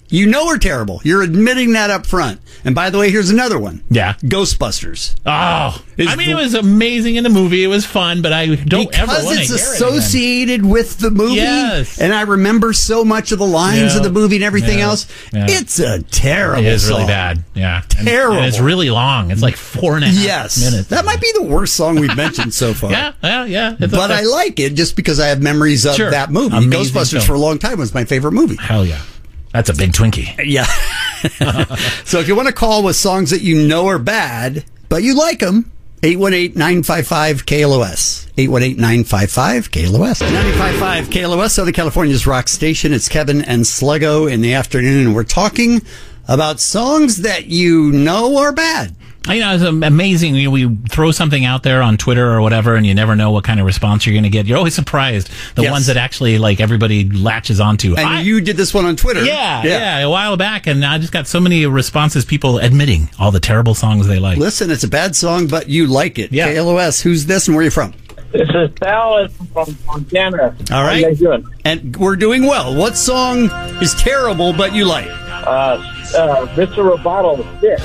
[SPEAKER 1] You know are terrible. You're admitting that up front. And by the way, here's another one.
[SPEAKER 2] Yeah.
[SPEAKER 1] Ghostbusters.
[SPEAKER 2] Oh.
[SPEAKER 1] Is
[SPEAKER 2] I mean,
[SPEAKER 1] the-
[SPEAKER 2] it was amazing in the movie. It was fun, but I don't ever
[SPEAKER 1] Because
[SPEAKER 2] want to
[SPEAKER 1] it's
[SPEAKER 2] hear it again.
[SPEAKER 1] associated with the movie.
[SPEAKER 2] Yes.
[SPEAKER 1] And I remember so much of the lines
[SPEAKER 2] Yeah.
[SPEAKER 1] of the movie and everything
[SPEAKER 2] Yeah.
[SPEAKER 1] else.
[SPEAKER 2] Yeah.
[SPEAKER 1] It's a terrible
[SPEAKER 2] It is really
[SPEAKER 1] song.
[SPEAKER 2] bad. Yeah. And-
[SPEAKER 1] Terrible.
[SPEAKER 2] And it's really long. It's like four and a half
[SPEAKER 1] Yes.
[SPEAKER 2] minutes.
[SPEAKER 1] That might be the worst song we've mentioned so far.
[SPEAKER 2] Yeah, yeah, yeah. It's
[SPEAKER 1] But
[SPEAKER 2] okay.
[SPEAKER 1] I like it just because I have memories of
[SPEAKER 2] Sure.
[SPEAKER 1] that movie.
[SPEAKER 2] Amazing
[SPEAKER 1] Ghostbusters
[SPEAKER 2] film.
[SPEAKER 1] for a long time was my favorite movie.
[SPEAKER 2] Hell yeah. That's a big Twinkie.
[SPEAKER 1] Yeah. So if you want to call with songs that you know are bad, but you like them, eight one eight, nine five five, K L O S. eight one eight, nine five five, K L O S. ninety-five point five K L O S, Southern California's rock station. It's Kevin and Sluggo in the afternoon, and we're talking about songs that you know are bad.
[SPEAKER 2] You know, it's amazing. You know, we throw something out there on Twitter or whatever, and you never know what kind of response you're going to get. You're always surprised. The
[SPEAKER 1] Yes.
[SPEAKER 2] ones that actually, like, everybody latches onto.
[SPEAKER 1] And
[SPEAKER 2] I-
[SPEAKER 1] you did this one on Twitter.
[SPEAKER 2] yeah, yeah, a while back, and I just got so many responses, people admitting all the terrible songs they like.
[SPEAKER 1] Listen, it's a bad song, but you like it.
[SPEAKER 2] Yeah.
[SPEAKER 1] K L O S, who's this and where are you from?
[SPEAKER 6] This is Dallas from Montana.
[SPEAKER 1] All
[SPEAKER 6] How
[SPEAKER 1] right.
[SPEAKER 6] you guys doing?
[SPEAKER 1] And we're doing well. What song is terrible but you like?
[SPEAKER 6] Uh, uh, Mister Roboto, Stick.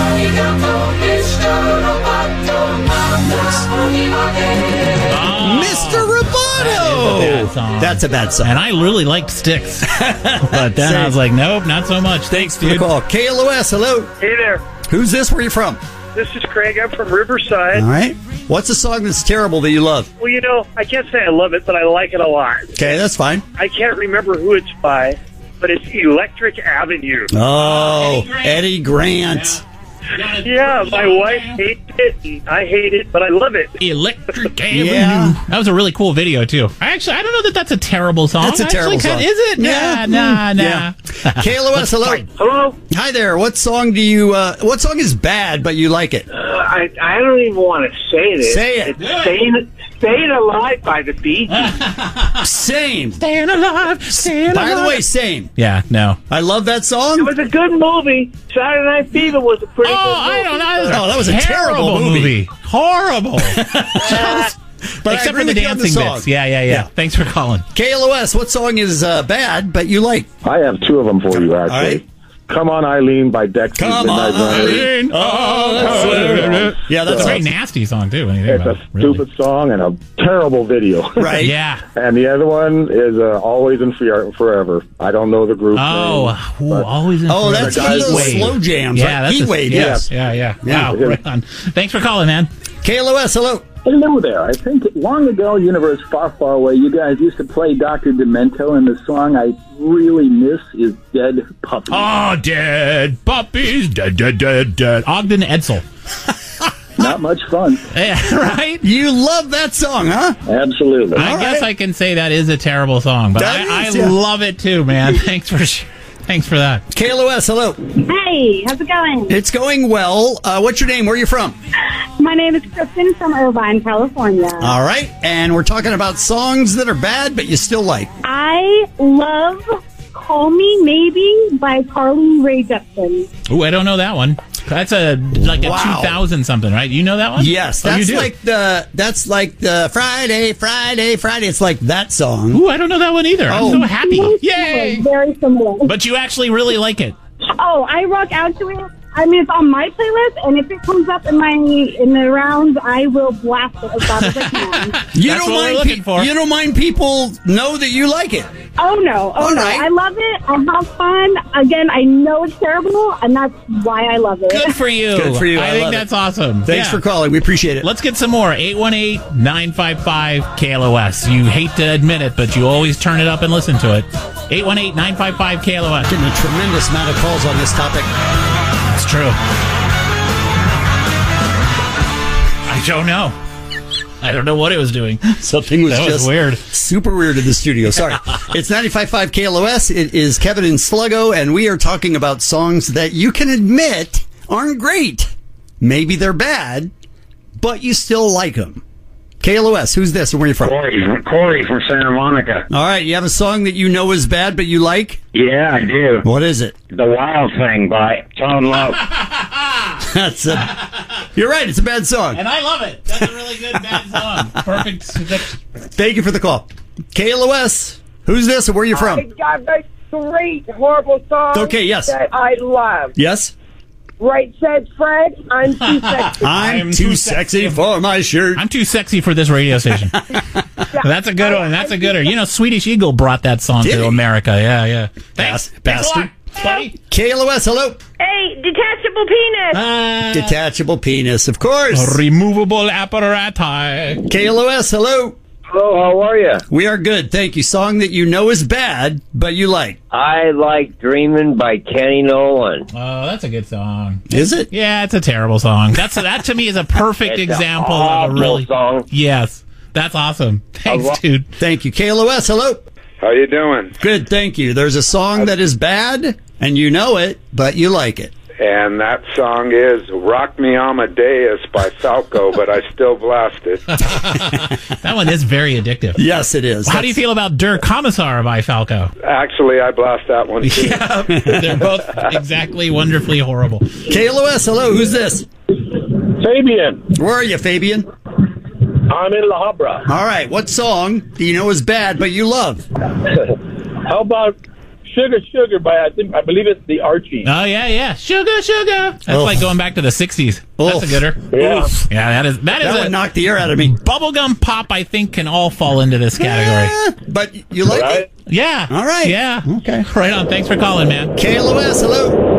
[SPEAKER 1] Mister
[SPEAKER 2] That is a
[SPEAKER 1] Roboto!
[SPEAKER 2] bad song.
[SPEAKER 1] That's a bad song.
[SPEAKER 2] And I really liked Styx. But then I
[SPEAKER 1] Same.
[SPEAKER 2] was like, nope, not so much. Thanks,
[SPEAKER 1] For the
[SPEAKER 2] dude.
[SPEAKER 1] call. K L O S, hello.
[SPEAKER 11] Hey there.
[SPEAKER 1] Who's this? Where are you from?
[SPEAKER 11] This is Craig. I'm from Riverside.
[SPEAKER 1] All right. What's a song that's terrible that you love?
[SPEAKER 11] Well, you know, I can't say I love it, but I like it a lot.
[SPEAKER 1] Okay, that's fine.
[SPEAKER 11] I can't remember who it's by, but it's Electric Avenue.
[SPEAKER 1] Oh, Eddie Grant.
[SPEAKER 11] Yeah, my wife hates it, and I hate it, but I love it.
[SPEAKER 2] Electric Avenue.
[SPEAKER 1] Yeah.
[SPEAKER 2] That was a really cool video, too. I actually, I don't know that that's a terrible song.
[SPEAKER 1] That's a terrible
[SPEAKER 2] Actually,
[SPEAKER 1] song.
[SPEAKER 2] Is it?
[SPEAKER 1] Yeah.
[SPEAKER 2] Nah, nah,
[SPEAKER 1] Yeah.
[SPEAKER 2] nah.
[SPEAKER 1] K L O S, hello.
[SPEAKER 11] Hello?
[SPEAKER 1] Hi there. What song do you, uh, what song is bad but you like it?
[SPEAKER 6] Uh, I, I don't even want to say this.
[SPEAKER 1] Say it.
[SPEAKER 6] It's Staying, Staying Alive by the Bee Gees.
[SPEAKER 1] Same.
[SPEAKER 2] Staying alive, staying alive.
[SPEAKER 1] By the way, same.
[SPEAKER 2] Yeah, no.
[SPEAKER 1] I love that
[SPEAKER 6] It
[SPEAKER 1] song.
[SPEAKER 6] was a good movie. Saturday Night Fever was a pretty
[SPEAKER 2] Oh,
[SPEAKER 6] good movie.
[SPEAKER 2] I don't know.
[SPEAKER 1] Oh, that was a terrible movie.
[SPEAKER 2] Horrible.
[SPEAKER 1] But I
[SPEAKER 2] Except
[SPEAKER 1] agree
[SPEAKER 2] for the
[SPEAKER 1] with you on
[SPEAKER 2] dancing
[SPEAKER 1] song.
[SPEAKER 2] bits. Yeah, yeah, yeah,
[SPEAKER 1] Yeah.
[SPEAKER 2] Thanks for calling.
[SPEAKER 1] K L O S, what song is uh, bad but you like?
[SPEAKER 12] I have two of them for you, actually.
[SPEAKER 1] All right.
[SPEAKER 12] Come On Eileen by Dexys
[SPEAKER 1] Come
[SPEAKER 12] Midnight
[SPEAKER 1] on,
[SPEAKER 12] Runners.
[SPEAKER 1] Eileen. Oh, that's
[SPEAKER 12] So,
[SPEAKER 1] yeah, that's
[SPEAKER 2] It's a very
[SPEAKER 1] right.
[SPEAKER 2] nasty song, too. When you think
[SPEAKER 12] It's a
[SPEAKER 2] about it. Really.
[SPEAKER 12] stupid song and a terrible video.
[SPEAKER 1] Right.
[SPEAKER 2] Yeah.
[SPEAKER 12] And the other one is uh, Always and Fe- Forever. I don't know the group
[SPEAKER 2] Oh,
[SPEAKER 12] name.
[SPEAKER 2] ooh,
[SPEAKER 12] but-
[SPEAKER 2] always in
[SPEAKER 1] Oh,
[SPEAKER 2] Forever.
[SPEAKER 1] that's one of those
[SPEAKER 2] Heat Wave.
[SPEAKER 1] slow jams.
[SPEAKER 2] Yeah,
[SPEAKER 1] right?
[SPEAKER 2] that's
[SPEAKER 1] Heat
[SPEAKER 2] a-
[SPEAKER 1] Wave,
[SPEAKER 2] yes.
[SPEAKER 1] yes.
[SPEAKER 2] Yeah, yeah.
[SPEAKER 1] Yeah.
[SPEAKER 2] Wow, right on. Thanks for calling, man.
[SPEAKER 1] K L O S, hello.
[SPEAKER 13] Hello there. I think long ago, Universe Far, Far Away, you guys used to play Doctor Demento, and the song I really miss is Dead Puppy.
[SPEAKER 2] Oh, dead puppies, dead, dead, dead, dead. Ogden Edsel.
[SPEAKER 13] Not much fun.
[SPEAKER 2] Yeah, right?
[SPEAKER 1] You love that song, huh?
[SPEAKER 13] Absolutely.
[SPEAKER 2] I
[SPEAKER 1] All
[SPEAKER 2] guess
[SPEAKER 1] right.
[SPEAKER 2] I can say that is a terrible song, but
[SPEAKER 1] That
[SPEAKER 2] I,
[SPEAKER 1] is,
[SPEAKER 2] I
[SPEAKER 1] yeah.
[SPEAKER 2] love it too, man. Thanks for sh- thanks for that.
[SPEAKER 1] K L O S, hello.
[SPEAKER 14] Hey, how's it going?
[SPEAKER 1] It's going well. Uh, what's your name? Where are you from?
[SPEAKER 14] My name is Kristen from Irvine, California.
[SPEAKER 1] All right. And we're talking about songs that are bad, but you still like.
[SPEAKER 14] I love Call Me Maybe by Carly Rae Jepsen.
[SPEAKER 2] Ooh, I don't know that one. That's a like a
[SPEAKER 1] Wow.
[SPEAKER 2] two thousand something, right? You know that one?
[SPEAKER 1] Yes,
[SPEAKER 2] Oh, you
[SPEAKER 1] that's
[SPEAKER 2] do?
[SPEAKER 1] like the that's like the Friday, Friday, Friday. It's like that song.
[SPEAKER 2] Ooh, I don't know that one either. I'm
[SPEAKER 1] Oh.
[SPEAKER 2] so happy.
[SPEAKER 14] Very
[SPEAKER 2] Yay!
[SPEAKER 14] similar, Very similar.
[SPEAKER 2] But you actually really like it.
[SPEAKER 14] Oh, I rock out to it. I mean, it's on my playlist, and if it comes up in my in the rounds, I will blast it as loud as I can.
[SPEAKER 1] You
[SPEAKER 2] That's
[SPEAKER 1] don't
[SPEAKER 2] what we're
[SPEAKER 1] mind
[SPEAKER 2] looking
[SPEAKER 1] pe-
[SPEAKER 2] for.
[SPEAKER 1] You don't mind people know that you like it.
[SPEAKER 14] Oh no! Oh
[SPEAKER 1] All
[SPEAKER 14] no!
[SPEAKER 1] right.
[SPEAKER 14] I love it. I have fun. Again, I know it's terrible, and that's why I love it.
[SPEAKER 2] Good for you.
[SPEAKER 1] Good for you.
[SPEAKER 2] I,
[SPEAKER 1] I
[SPEAKER 2] think
[SPEAKER 1] love
[SPEAKER 2] that's
[SPEAKER 1] it.
[SPEAKER 2] awesome.
[SPEAKER 1] Thanks
[SPEAKER 2] Yeah.
[SPEAKER 1] for calling. We appreciate it.
[SPEAKER 2] Let's get some more. eight one eight, nine five five, K L O S. You hate to admit it, but you always turn it up and listen to it. eight one eight, nine five five, K L O S.
[SPEAKER 1] Getting a tremendous amount of calls on this topic.
[SPEAKER 2] That's true. I don't know. I don't know what it was doing.
[SPEAKER 1] Something was
[SPEAKER 2] That was
[SPEAKER 1] just
[SPEAKER 2] weird.
[SPEAKER 1] super weird in the studio. Sorry. It's ninety-five point five K L O S. It is Kevin and Sluggo, and we are talking about songs that you can admit aren't great. Maybe they're bad, but you still like them. K L O S, who's this and where are you from?
[SPEAKER 15] Corey, Corey from Santa Monica.
[SPEAKER 1] All right, you have a song that you know is bad, but you like?
[SPEAKER 15] Yeah, I do.
[SPEAKER 1] What is it?
[SPEAKER 15] The Wild Thing by Tone Loc.
[SPEAKER 1] That's a. You're right. It's a bad song.
[SPEAKER 2] And I love it. That's a really good bad song. Perfect.
[SPEAKER 1] Thank you for the call. K L O S, who's this and where are you from?
[SPEAKER 16] God, great, horrible song.
[SPEAKER 1] Okay, yes.
[SPEAKER 16] That I love.
[SPEAKER 1] Yes?
[SPEAKER 16] Right said Fred, I'm too sexy.
[SPEAKER 1] I'm,
[SPEAKER 2] I'm
[SPEAKER 1] too,
[SPEAKER 2] too
[SPEAKER 1] sexy,
[SPEAKER 2] sexy.
[SPEAKER 1] for my shirt.
[SPEAKER 2] I'm too sexy for this radio station. That's a good one. That's a gooder. You know, Swedish Eagle brought that song
[SPEAKER 1] Did
[SPEAKER 2] to
[SPEAKER 1] he?
[SPEAKER 2] America. Yeah, yeah. Thanks.
[SPEAKER 1] Bas-
[SPEAKER 2] Thanks a
[SPEAKER 1] bastard.
[SPEAKER 2] lot, buddy.
[SPEAKER 1] K L O S, hello.
[SPEAKER 14] Hey, detachable penis.
[SPEAKER 2] Uh,
[SPEAKER 1] Detachable penis, of course.
[SPEAKER 2] removable apparatus.
[SPEAKER 1] K L O S, hello.
[SPEAKER 15] Hello, how are you?
[SPEAKER 1] We are good, thank you. Song that you know is bad, but you like.
[SPEAKER 15] I like Dreamin' by Kenny Nolan.
[SPEAKER 2] Oh, that's a good song.
[SPEAKER 1] Is it?
[SPEAKER 2] Yeah, it's a terrible song. That's that to me is a perfect
[SPEAKER 15] It's
[SPEAKER 2] example
[SPEAKER 15] an
[SPEAKER 2] of a
[SPEAKER 15] awful
[SPEAKER 2] really
[SPEAKER 15] song.
[SPEAKER 2] Yes, that's awesome. Thanks,
[SPEAKER 15] lo-
[SPEAKER 2] dude.
[SPEAKER 1] Thank you. K L O S, hello.
[SPEAKER 12] How you doing?
[SPEAKER 1] Good, thank you. There's a song that is bad, and you know it, but you like it.
[SPEAKER 12] And that song is Rock Me Amadeus by Falco, but I still blast it.
[SPEAKER 2] That one is very addictive.
[SPEAKER 1] Yes, it is.
[SPEAKER 2] How do you feel about Der Kommissar by Falco?
[SPEAKER 12] Actually, I blast that one too.
[SPEAKER 2] Yeah, they're both exactly wonderfully horrible.
[SPEAKER 1] K L O S, hello. Who's this?
[SPEAKER 6] Fabian,
[SPEAKER 1] Where are you, Fabian?
[SPEAKER 6] I'm in La Habra.
[SPEAKER 1] All right. What song do you know is bad, but you love?
[SPEAKER 6] How about Sugar Sugar by, I think, I believe it's the Archie.
[SPEAKER 2] Oh yeah, yeah, sugar, sugar. That's
[SPEAKER 1] Oh.
[SPEAKER 2] like going back to the sixties.
[SPEAKER 1] Oh.
[SPEAKER 2] That's a gooder.
[SPEAKER 6] Yeah.
[SPEAKER 2] Yeah, that is that is
[SPEAKER 1] That
[SPEAKER 2] a
[SPEAKER 1] would knock the air out of me.
[SPEAKER 2] bubblegum pop. I think can all fall into this category.
[SPEAKER 1] Eh, but you like
[SPEAKER 6] Right?
[SPEAKER 1] it?
[SPEAKER 2] Yeah.
[SPEAKER 1] All right.
[SPEAKER 2] Yeah.
[SPEAKER 1] Okay.
[SPEAKER 2] Right on. Thanks for calling, man.
[SPEAKER 1] K L O S, hello.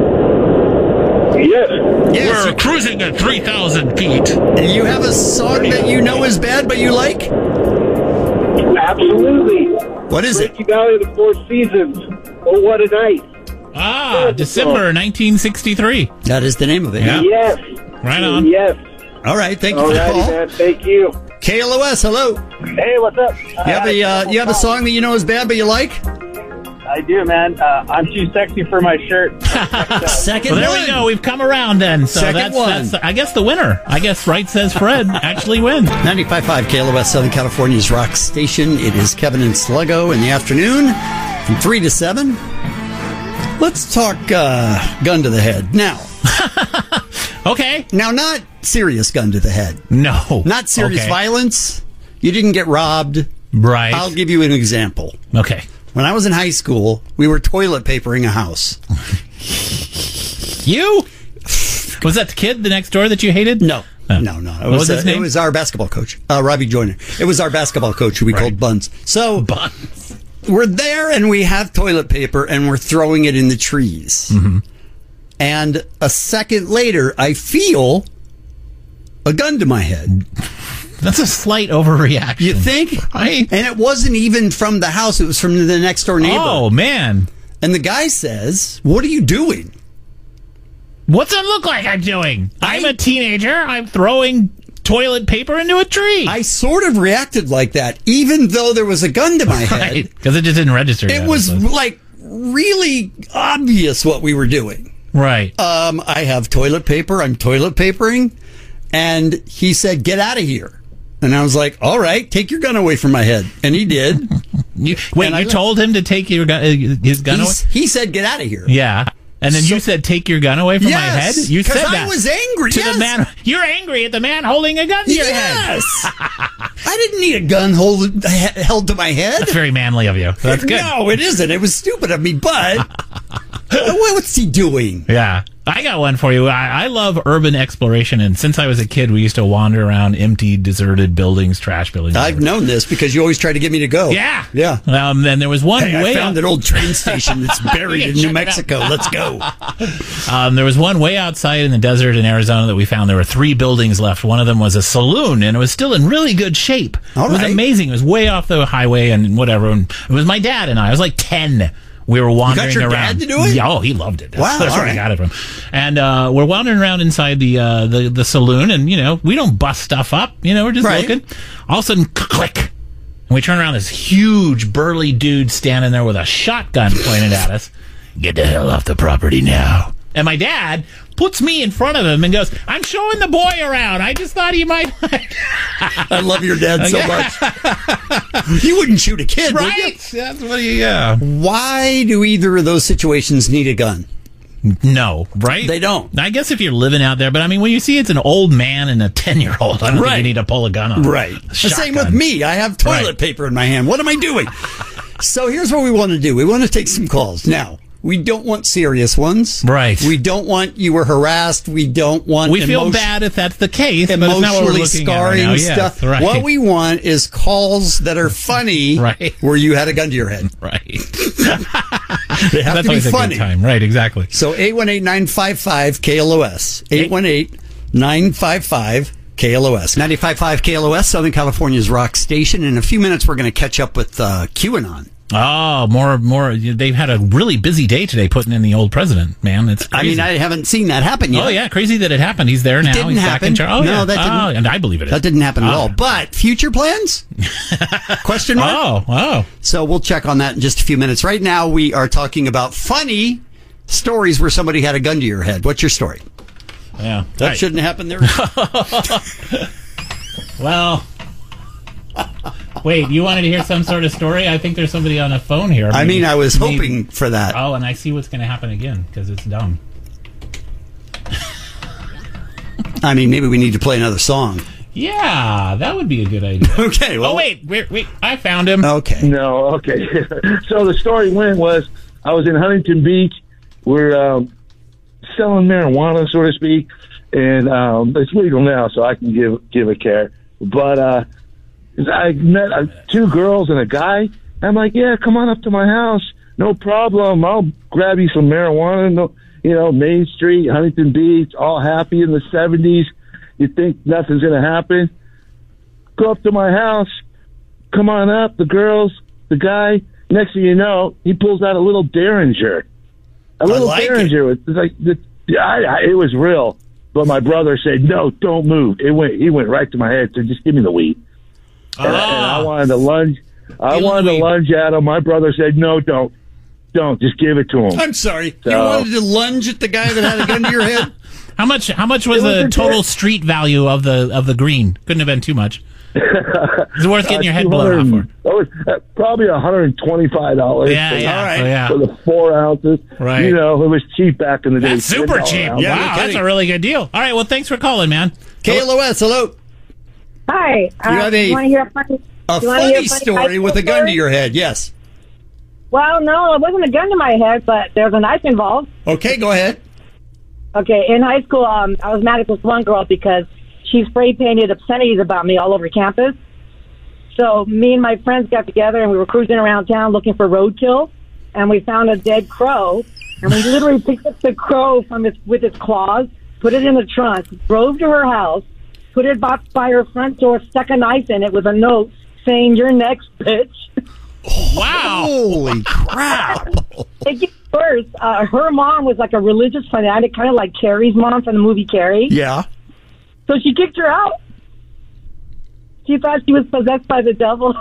[SPEAKER 6] Yes.
[SPEAKER 1] Yes.
[SPEAKER 2] We're cruising at three thousand feet.
[SPEAKER 1] Do you have a song that you know is bad, but you like?
[SPEAKER 6] Absolutely.
[SPEAKER 1] What is it?
[SPEAKER 6] Frankie Valley of the Four Seasons. Oh, what a night.
[SPEAKER 2] Ah, December nineteen sixty-three.
[SPEAKER 1] That is the name of it.
[SPEAKER 2] Yeah.
[SPEAKER 6] Yes.
[SPEAKER 2] Right on.
[SPEAKER 6] Yes.
[SPEAKER 1] All right. Thank you
[SPEAKER 6] All
[SPEAKER 1] for the
[SPEAKER 6] righty,
[SPEAKER 1] call.
[SPEAKER 6] man. Thank you.
[SPEAKER 1] K L O S, hello.
[SPEAKER 6] Hey, what's up?
[SPEAKER 1] You have a uh, you have a song that you know is bad, but you like?
[SPEAKER 6] I do, man. Uh, I'm too sexy for my shirt.
[SPEAKER 1] Second
[SPEAKER 2] Well, there
[SPEAKER 1] one.
[SPEAKER 2] we go. We've come around then. So
[SPEAKER 1] Second
[SPEAKER 2] that's,
[SPEAKER 1] one.
[SPEAKER 2] that's, I guess, the winner. I guess Right Says Fred actually wins.
[SPEAKER 1] ninety-five point five K L O S, Southern California's rock station. It is Kevin and Sluggo in the afternoon from three to seven. Let's talk uh, gun to the head. Now,
[SPEAKER 2] Okay.
[SPEAKER 1] now not serious gun to the head.
[SPEAKER 2] No.
[SPEAKER 1] Not serious
[SPEAKER 2] Okay.
[SPEAKER 1] violence. You didn't get robbed.
[SPEAKER 2] Right.
[SPEAKER 1] I'll give you an example.
[SPEAKER 2] Okay.
[SPEAKER 1] When I was in high school, we were toilet papering a house.
[SPEAKER 2] You? Was that the kid the next door that you hated?
[SPEAKER 1] No.
[SPEAKER 2] Oh.
[SPEAKER 1] No, no. It
[SPEAKER 2] What was
[SPEAKER 1] uh,
[SPEAKER 2] his name?
[SPEAKER 1] It was our basketball coach, uh, Robbie Joyner. It was our basketball coach who we
[SPEAKER 2] Right.
[SPEAKER 1] called Buns. So
[SPEAKER 2] Buns.
[SPEAKER 1] we're there and we have toilet paper and we're throwing it in the trees.
[SPEAKER 2] Mm-hmm.
[SPEAKER 1] And a second later, I feel a gun to my head.
[SPEAKER 2] That's a slight overreaction.
[SPEAKER 1] You think?
[SPEAKER 2] Right.
[SPEAKER 1] And it wasn't even from the house. It was from the next door neighbor.
[SPEAKER 2] Oh, man.
[SPEAKER 1] And the guy says, "What are you doing?"
[SPEAKER 2] What's it look like I'm doing? I'm
[SPEAKER 1] I-
[SPEAKER 2] a teenager. I'm throwing toilet paper into a tree.
[SPEAKER 1] I sort of reacted like that, even though there was a gun to my head.
[SPEAKER 2] Because it just didn't register yet,
[SPEAKER 1] It
[SPEAKER 2] I
[SPEAKER 1] was
[SPEAKER 2] suppose.
[SPEAKER 1] like really obvious what we were doing.
[SPEAKER 2] Right.
[SPEAKER 1] Um, I have toilet paper. I'm toilet papering. And he said, "Get out of here." And I was like, "All right, take your gun away from my head." And he did.
[SPEAKER 2] You, wait,
[SPEAKER 1] And I
[SPEAKER 2] you
[SPEAKER 1] left.
[SPEAKER 2] told him to take your gun, uh, his gun away?
[SPEAKER 1] He's- He said, "Get out of here."
[SPEAKER 2] Yeah. And then
[SPEAKER 1] So-
[SPEAKER 2] you said, "Take your gun away from my head."
[SPEAKER 1] Yes,
[SPEAKER 2] You
[SPEAKER 1] 'cause
[SPEAKER 2] said
[SPEAKER 1] I
[SPEAKER 2] that.
[SPEAKER 1] was angry,
[SPEAKER 2] To
[SPEAKER 1] yes.
[SPEAKER 2] the man. You're angry at the man holding a gun to your head.
[SPEAKER 1] Yes. I didn't need a gun hold, he- held to my head.
[SPEAKER 2] That's very manly of you. That's good.
[SPEAKER 1] No, it isn't. It was stupid of me, but what- what's he doing?
[SPEAKER 2] Yeah. I got one for you. I, I love urban exploration, and since I was a kid, we used to wander around empty, deserted buildings, trash buildings.
[SPEAKER 1] I've known this because you always try to get me to go.
[SPEAKER 2] Yeah.
[SPEAKER 1] Yeah.
[SPEAKER 2] Um, then there was one
[SPEAKER 1] Hey,
[SPEAKER 2] way
[SPEAKER 1] I found
[SPEAKER 2] out-
[SPEAKER 1] an old train station that's buried in
[SPEAKER 2] Check
[SPEAKER 1] New
[SPEAKER 2] it
[SPEAKER 1] Mexico.
[SPEAKER 2] out.
[SPEAKER 1] Let's go.
[SPEAKER 2] Um, there was one way outside in the desert in Arizona that we found. There were three buildings left. One of them was a saloon, and it was still in really good shape.
[SPEAKER 1] All
[SPEAKER 2] it was
[SPEAKER 1] right.
[SPEAKER 2] amazing. It was way off the highway and whatever. And it was my dad and I. I was like ten. We were wandering
[SPEAKER 1] your
[SPEAKER 2] around.
[SPEAKER 1] dad to do it?
[SPEAKER 2] Yeah, oh, he loved it. That's,
[SPEAKER 1] Wow,
[SPEAKER 2] that's
[SPEAKER 1] all
[SPEAKER 2] where I
[SPEAKER 1] right.
[SPEAKER 2] got it from. And uh, we're wandering around inside the, uh, the the saloon, and you know we don't bust stuff up. You know, we're just
[SPEAKER 1] Right.
[SPEAKER 2] looking. All of a sudden, click. And we turn around. This huge burly dude standing there with a shotgun pointed at us. Get the hell off the property now. And my dad puts me in front of him and goes, "I'm showing the boy around. I just thought he might like."
[SPEAKER 1] I love your dad so much. You wouldn't shoot a kid, would you?
[SPEAKER 2] Right? That's what he, yeah.
[SPEAKER 1] Why do either of those situations need a gun?
[SPEAKER 2] No, right?
[SPEAKER 1] They don't.
[SPEAKER 2] I guess if you're living out there, but I mean, when you see it's an old man and a ten-year-old, I don't think
[SPEAKER 1] Right.
[SPEAKER 2] you need to pull a gun on.
[SPEAKER 1] Right. The same with me. I have toilet
[SPEAKER 2] Right.
[SPEAKER 1] paper in my hand. What am I doing? So here's what we want to do. We want to take some calls. Now, we don't want serious ones.
[SPEAKER 2] Right.
[SPEAKER 1] We don't want you were harassed. We don't want
[SPEAKER 2] We feel
[SPEAKER 1] emotion-
[SPEAKER 2] bad if that's the case, but it's
[SPEAKER 1] emotionally
[SPEAKER 2] not what we're looking at right
[SPEAKER 1] scarring
[SPEAKER 2] now. Yes,
[SPEAKER 1] stuff.
[SPEAKER 2] right.
[SPEAKER 1] What we want is calls that are funny
[SPEAKER 2] Right.
[SPEAKER 1] where you had a gun to your head.
[SPEAKER 2] Right.
[SPEAKER 1] They have
[SPEAKER 2] That's
[SPEAKER 1] to be
[SPEAKER 2] always a
[SPEAKER 1] funny.
[SPEAKER 2] good time. Right, exactly.
[SPEAKER 1] So eight one eight, nine five five, K L O S. eight one eight, nine five five, K L O S. ninety-five point five K L O S, Southern California's rock station. In a few minutes, we're going to catch up with uh, QAnon.
[SPEAKER 2] Oh, more, more. They've had a really busy day today putting in the old president, man. It's crazy.
[SPEAKER 1] I mean, I haven't seen that happen yet.
[SPEAKER 2] Oh, yeah. Crazy that it happened. He's there now.
[SPEAKER 1] It didn't
[SPEAKER 2] He's
[SPEAKER 1] happen.
[SPEAKER 2] back in charge. Oh,
[SPEAKER 1] no,
[SPEAKER 2] yeah.
[SPEAKER 1] that didn't.
[SPEAKER 2] Oh, and I believe it.
[SPEAKER 1] That didn't happen at
[SPEAKER 2] Oh.
[SPEAKER 1] all. But future plans? Question mark?
[SPEAKER 2] Oh, oh.
[SPEAKER 1] So we'll check on that in just a few minutes. Right now, we are talking about funny stories where somebody had a gun to your head. What's your story?
[SPEAKER 2] Yeah.
[SPEAKER 1] That
[SPEAKER 2] Right.
[SPEAKER 1] shouldn't happen there.
[SPEAKER 2] Well, wait, you wanted to hear some sort of story? I think there's somebody on the phone here.
[SPEAKER 1] I
[SPEAKER 2] Maybe-
[SPEAKER 1] mean, I was
[SPEAKER 2] maybe-
[SPEAKER 1] hoping for that.
[SPEAKER 2] Oh, and I see what's going to happen again because it's dumb.
[SPEAKER 1] I mean, maybe we need to play another song.
[SPEAKER 2] Yeah, that would be a good idea.
[SPEAKER 1] Okay. Well,
[SPEAKER 2] oh, wait, wait, wait. I found him.
[SPEAKER 1] Okay.
[SPEAKER 17] No, okay. So the story went was I was in Huntington Beach. We're um, selling marijuana, so to speak, and um, it's legal now, so I can give give a care. But uh, I met uh, two girls and a guy. I'm like, yeah, come on up to my house, no problem. I'll grab you some marijuana. No, you know, Main Street, Huntington Beach, all happy in the seventies. You think nothing's gonna happen? Go up to my house. Come on up, the girls, the guy. Next thing you know, he pulls out a little Derringer. A little
[SPEAKER 1] like
[SPEAKER 17] Derringer. It. With, like, the, I, I, it was real. But my brother said, no, don't move. It went. He went right to my head. Said, just give me the weed. And, I, and I wanted to lunge. I wanted to lunge at him. My brother said, no, don't. Don't. Just give it to him.
[SPEAKER 1] I'm sorry.
[SPEAKER 17] So-
[SPEAKER 1] You wanted to lunge at the guy that had a gun to your head?
[SPEAKER 2] How much? How much was,
[SPEAKER 17] It was
[SPEAKER 2] the
[SPEAKER 17] a
[SPEAKER 2] total
[SPEAKER 17] ter-
[SPEAKER 2] street value of the of the green? Couldn't have been too much. Is it worth getting
[SPEAKER 17] Uh,
[SPEAKER 2] your head blown off for?
[SPEAKER 17] That was uh, probably one hundred twenty-five dollars.
[SPEAKER 2] Yeah,
[SPEAKER 17] for,
[SPEAKER 2] yeah,
[SPEAKER 17] all right,
[SPEAKER 2] oh, yeah.
[SPEAKER 17] for the four ounces.
[SPEAKER 2] Right.
[SPEAKER 17] You know, it was cheap back in the day.
[SPEAKER 2] That's super
[SPEAKER 17] ten dollars
[SPEAKER 2] cheap.
[SPEAKER 17] ounce.
[SPEAKER 2] Yeah, wow, that's a really good deal. All right, well, thanks for calling, man.
[SPEAKER 1] K L O S, hello.
[SPEAKER 14] Hi. Uh,
[SPEAKER 1] You have a-
[SPEAKER 14] you want to hear a funny,
[SPEAKER 1] A
[SPEAKER 14] you wanna hear
[SPEAKER 1] funny story with a gun to your head, yes.
[SPEAKER 14] Well, no, it wasn't a gun to my head, but there was a knife involved.
[SPEAKER 1] Okay, go ahead.
[SPEAKER 14] Okay, in high school, um, I was mad at this one girl because she spray painted obscenities about me all over campus. So me and my friends got together and we were cruising around town looking for roadkill, and we found a dead crow, and we literally picked up the crow from its with its claws, put it in the trunk, drove to her house, put it by, by her front door, stuck a knife in it with a note saying, "You're next, bitch."
[SPEAKER 2] Wow!
[SPEAKER 1] Holy crap!
[SPEAKER 14] It gets worse. Uh, her mom was like a religious fanatic, kind of like Carrie's mom from the movie Carrie.
[SPEAKER 1] Yeah.
[SPEAKER 14] So she kicked her out. She thought she was possessed by the devil.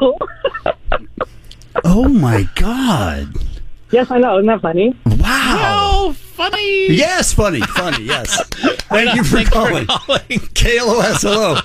[SPEAKER 1] Oh my God!
[SPEAKER 14] Yes, I know. Isn't that funny?
[SPEAKER 1] Wow!
[SPEAKER 2] Oh, funny!
[SPEAKER 1] Yes, funny, funny. Yes. Thank you for
[SPEAKER 2] Thanks
[SPEAKER 1] calling.
[SPEAKER 2] calling.
[SPEAKER 1] K L O S, hello.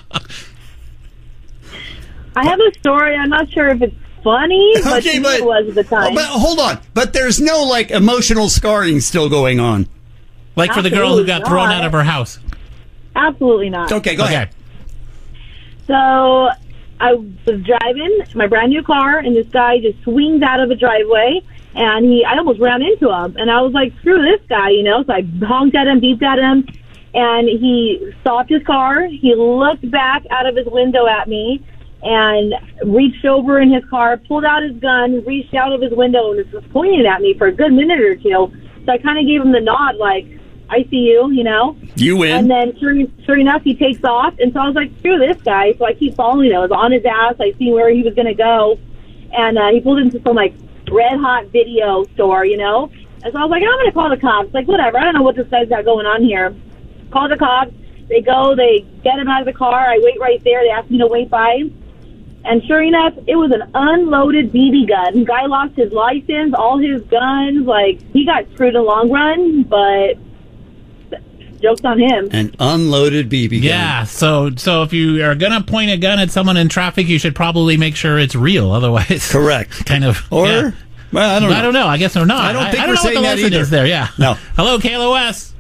[SPEAKER 8] I have a story. I'm not sure if it's funny, but
[SPEAKER 1] Okay,
[SPEAKER 8] to me
[SPEAKER 1] but-
[SPEAKER 8] it was at the time.
[SPEAKER 1] But hold on. But there's no like emotional scarring still going on.
[SPEAKER 2] Like for the girl who got
[SPEAKER 8] Absolutely
[SPEAKER 2] thrown
[SPEAKER 8] not.
[SPEAKER 2] out of her house.
[SPEAKER 8] Absolutely not.
[SPEAKER 1] Okay, go
[SPEAKER 2] Okay.
[SPEAKER 1] ahead.
[SPEAKER 8] So I was driving my brand new car, and this guy just swings out of a driveway, and he I almost ran into him, and I was like, "Screw this guy," you know. So I honked at him, beeped at him, and he stopped his car. He looked back out of his window at me, and reached over in his car, pulled out his gun, reached out of his window, and was pointing at me for a good minute or two. So I kind of gave him the nod, like, "I see you," you know.
[SPEAKER 1] You win.
[SPEAKER 8] And then, sure, sure enough, he takes off. And so I was like, screw this guy. So I keep following him. I was on his ass. I seen where he was going to go. And uh, he pulled into some, like, red-hot video store, you know. And so I was like, I'm going to call the cops. Like, whatever. I don't know what this guy's got going on here. Call the cops. They go. They get him out of the car. I wait right there. They ask me to wait by him. And sure enough, it was an unloaded B B gun. The guy lost his license, all his guns. Like, he got screwed in the long run, but joke's on him.
[SPEAKER 1] An unloaded B B gun.
[SPEAKER 2] Yeah, so so if you are gonna point a gun at someone in traffic, you should probably make sure it's real. Otherwise,
[SPEAKER 1] correct.
[SPEAKER 2] Kind of.
[SPEAKER 1] Or,
[SPEAKER 2] yeah.
[SPEAKER 1] well, I don't know.
[SPEAKER 2] I don't know. I guess they're not.
[SPEAKER 1] I don't think
[SPEAKER 2] I, I
[SPEAKER 1] we're
[SPEAKER 2] don't know
[SPEAKER 1] saying
[SPEAKER 2] what the
[SPEAKER 1] that
[SPEAKER 2] lesson
[SPEAKER 1] either.
[SPEAKER 2] is there. Yeah.
[SPEAKER 1] No.
[SPEAKER 2] Hello, K L O S.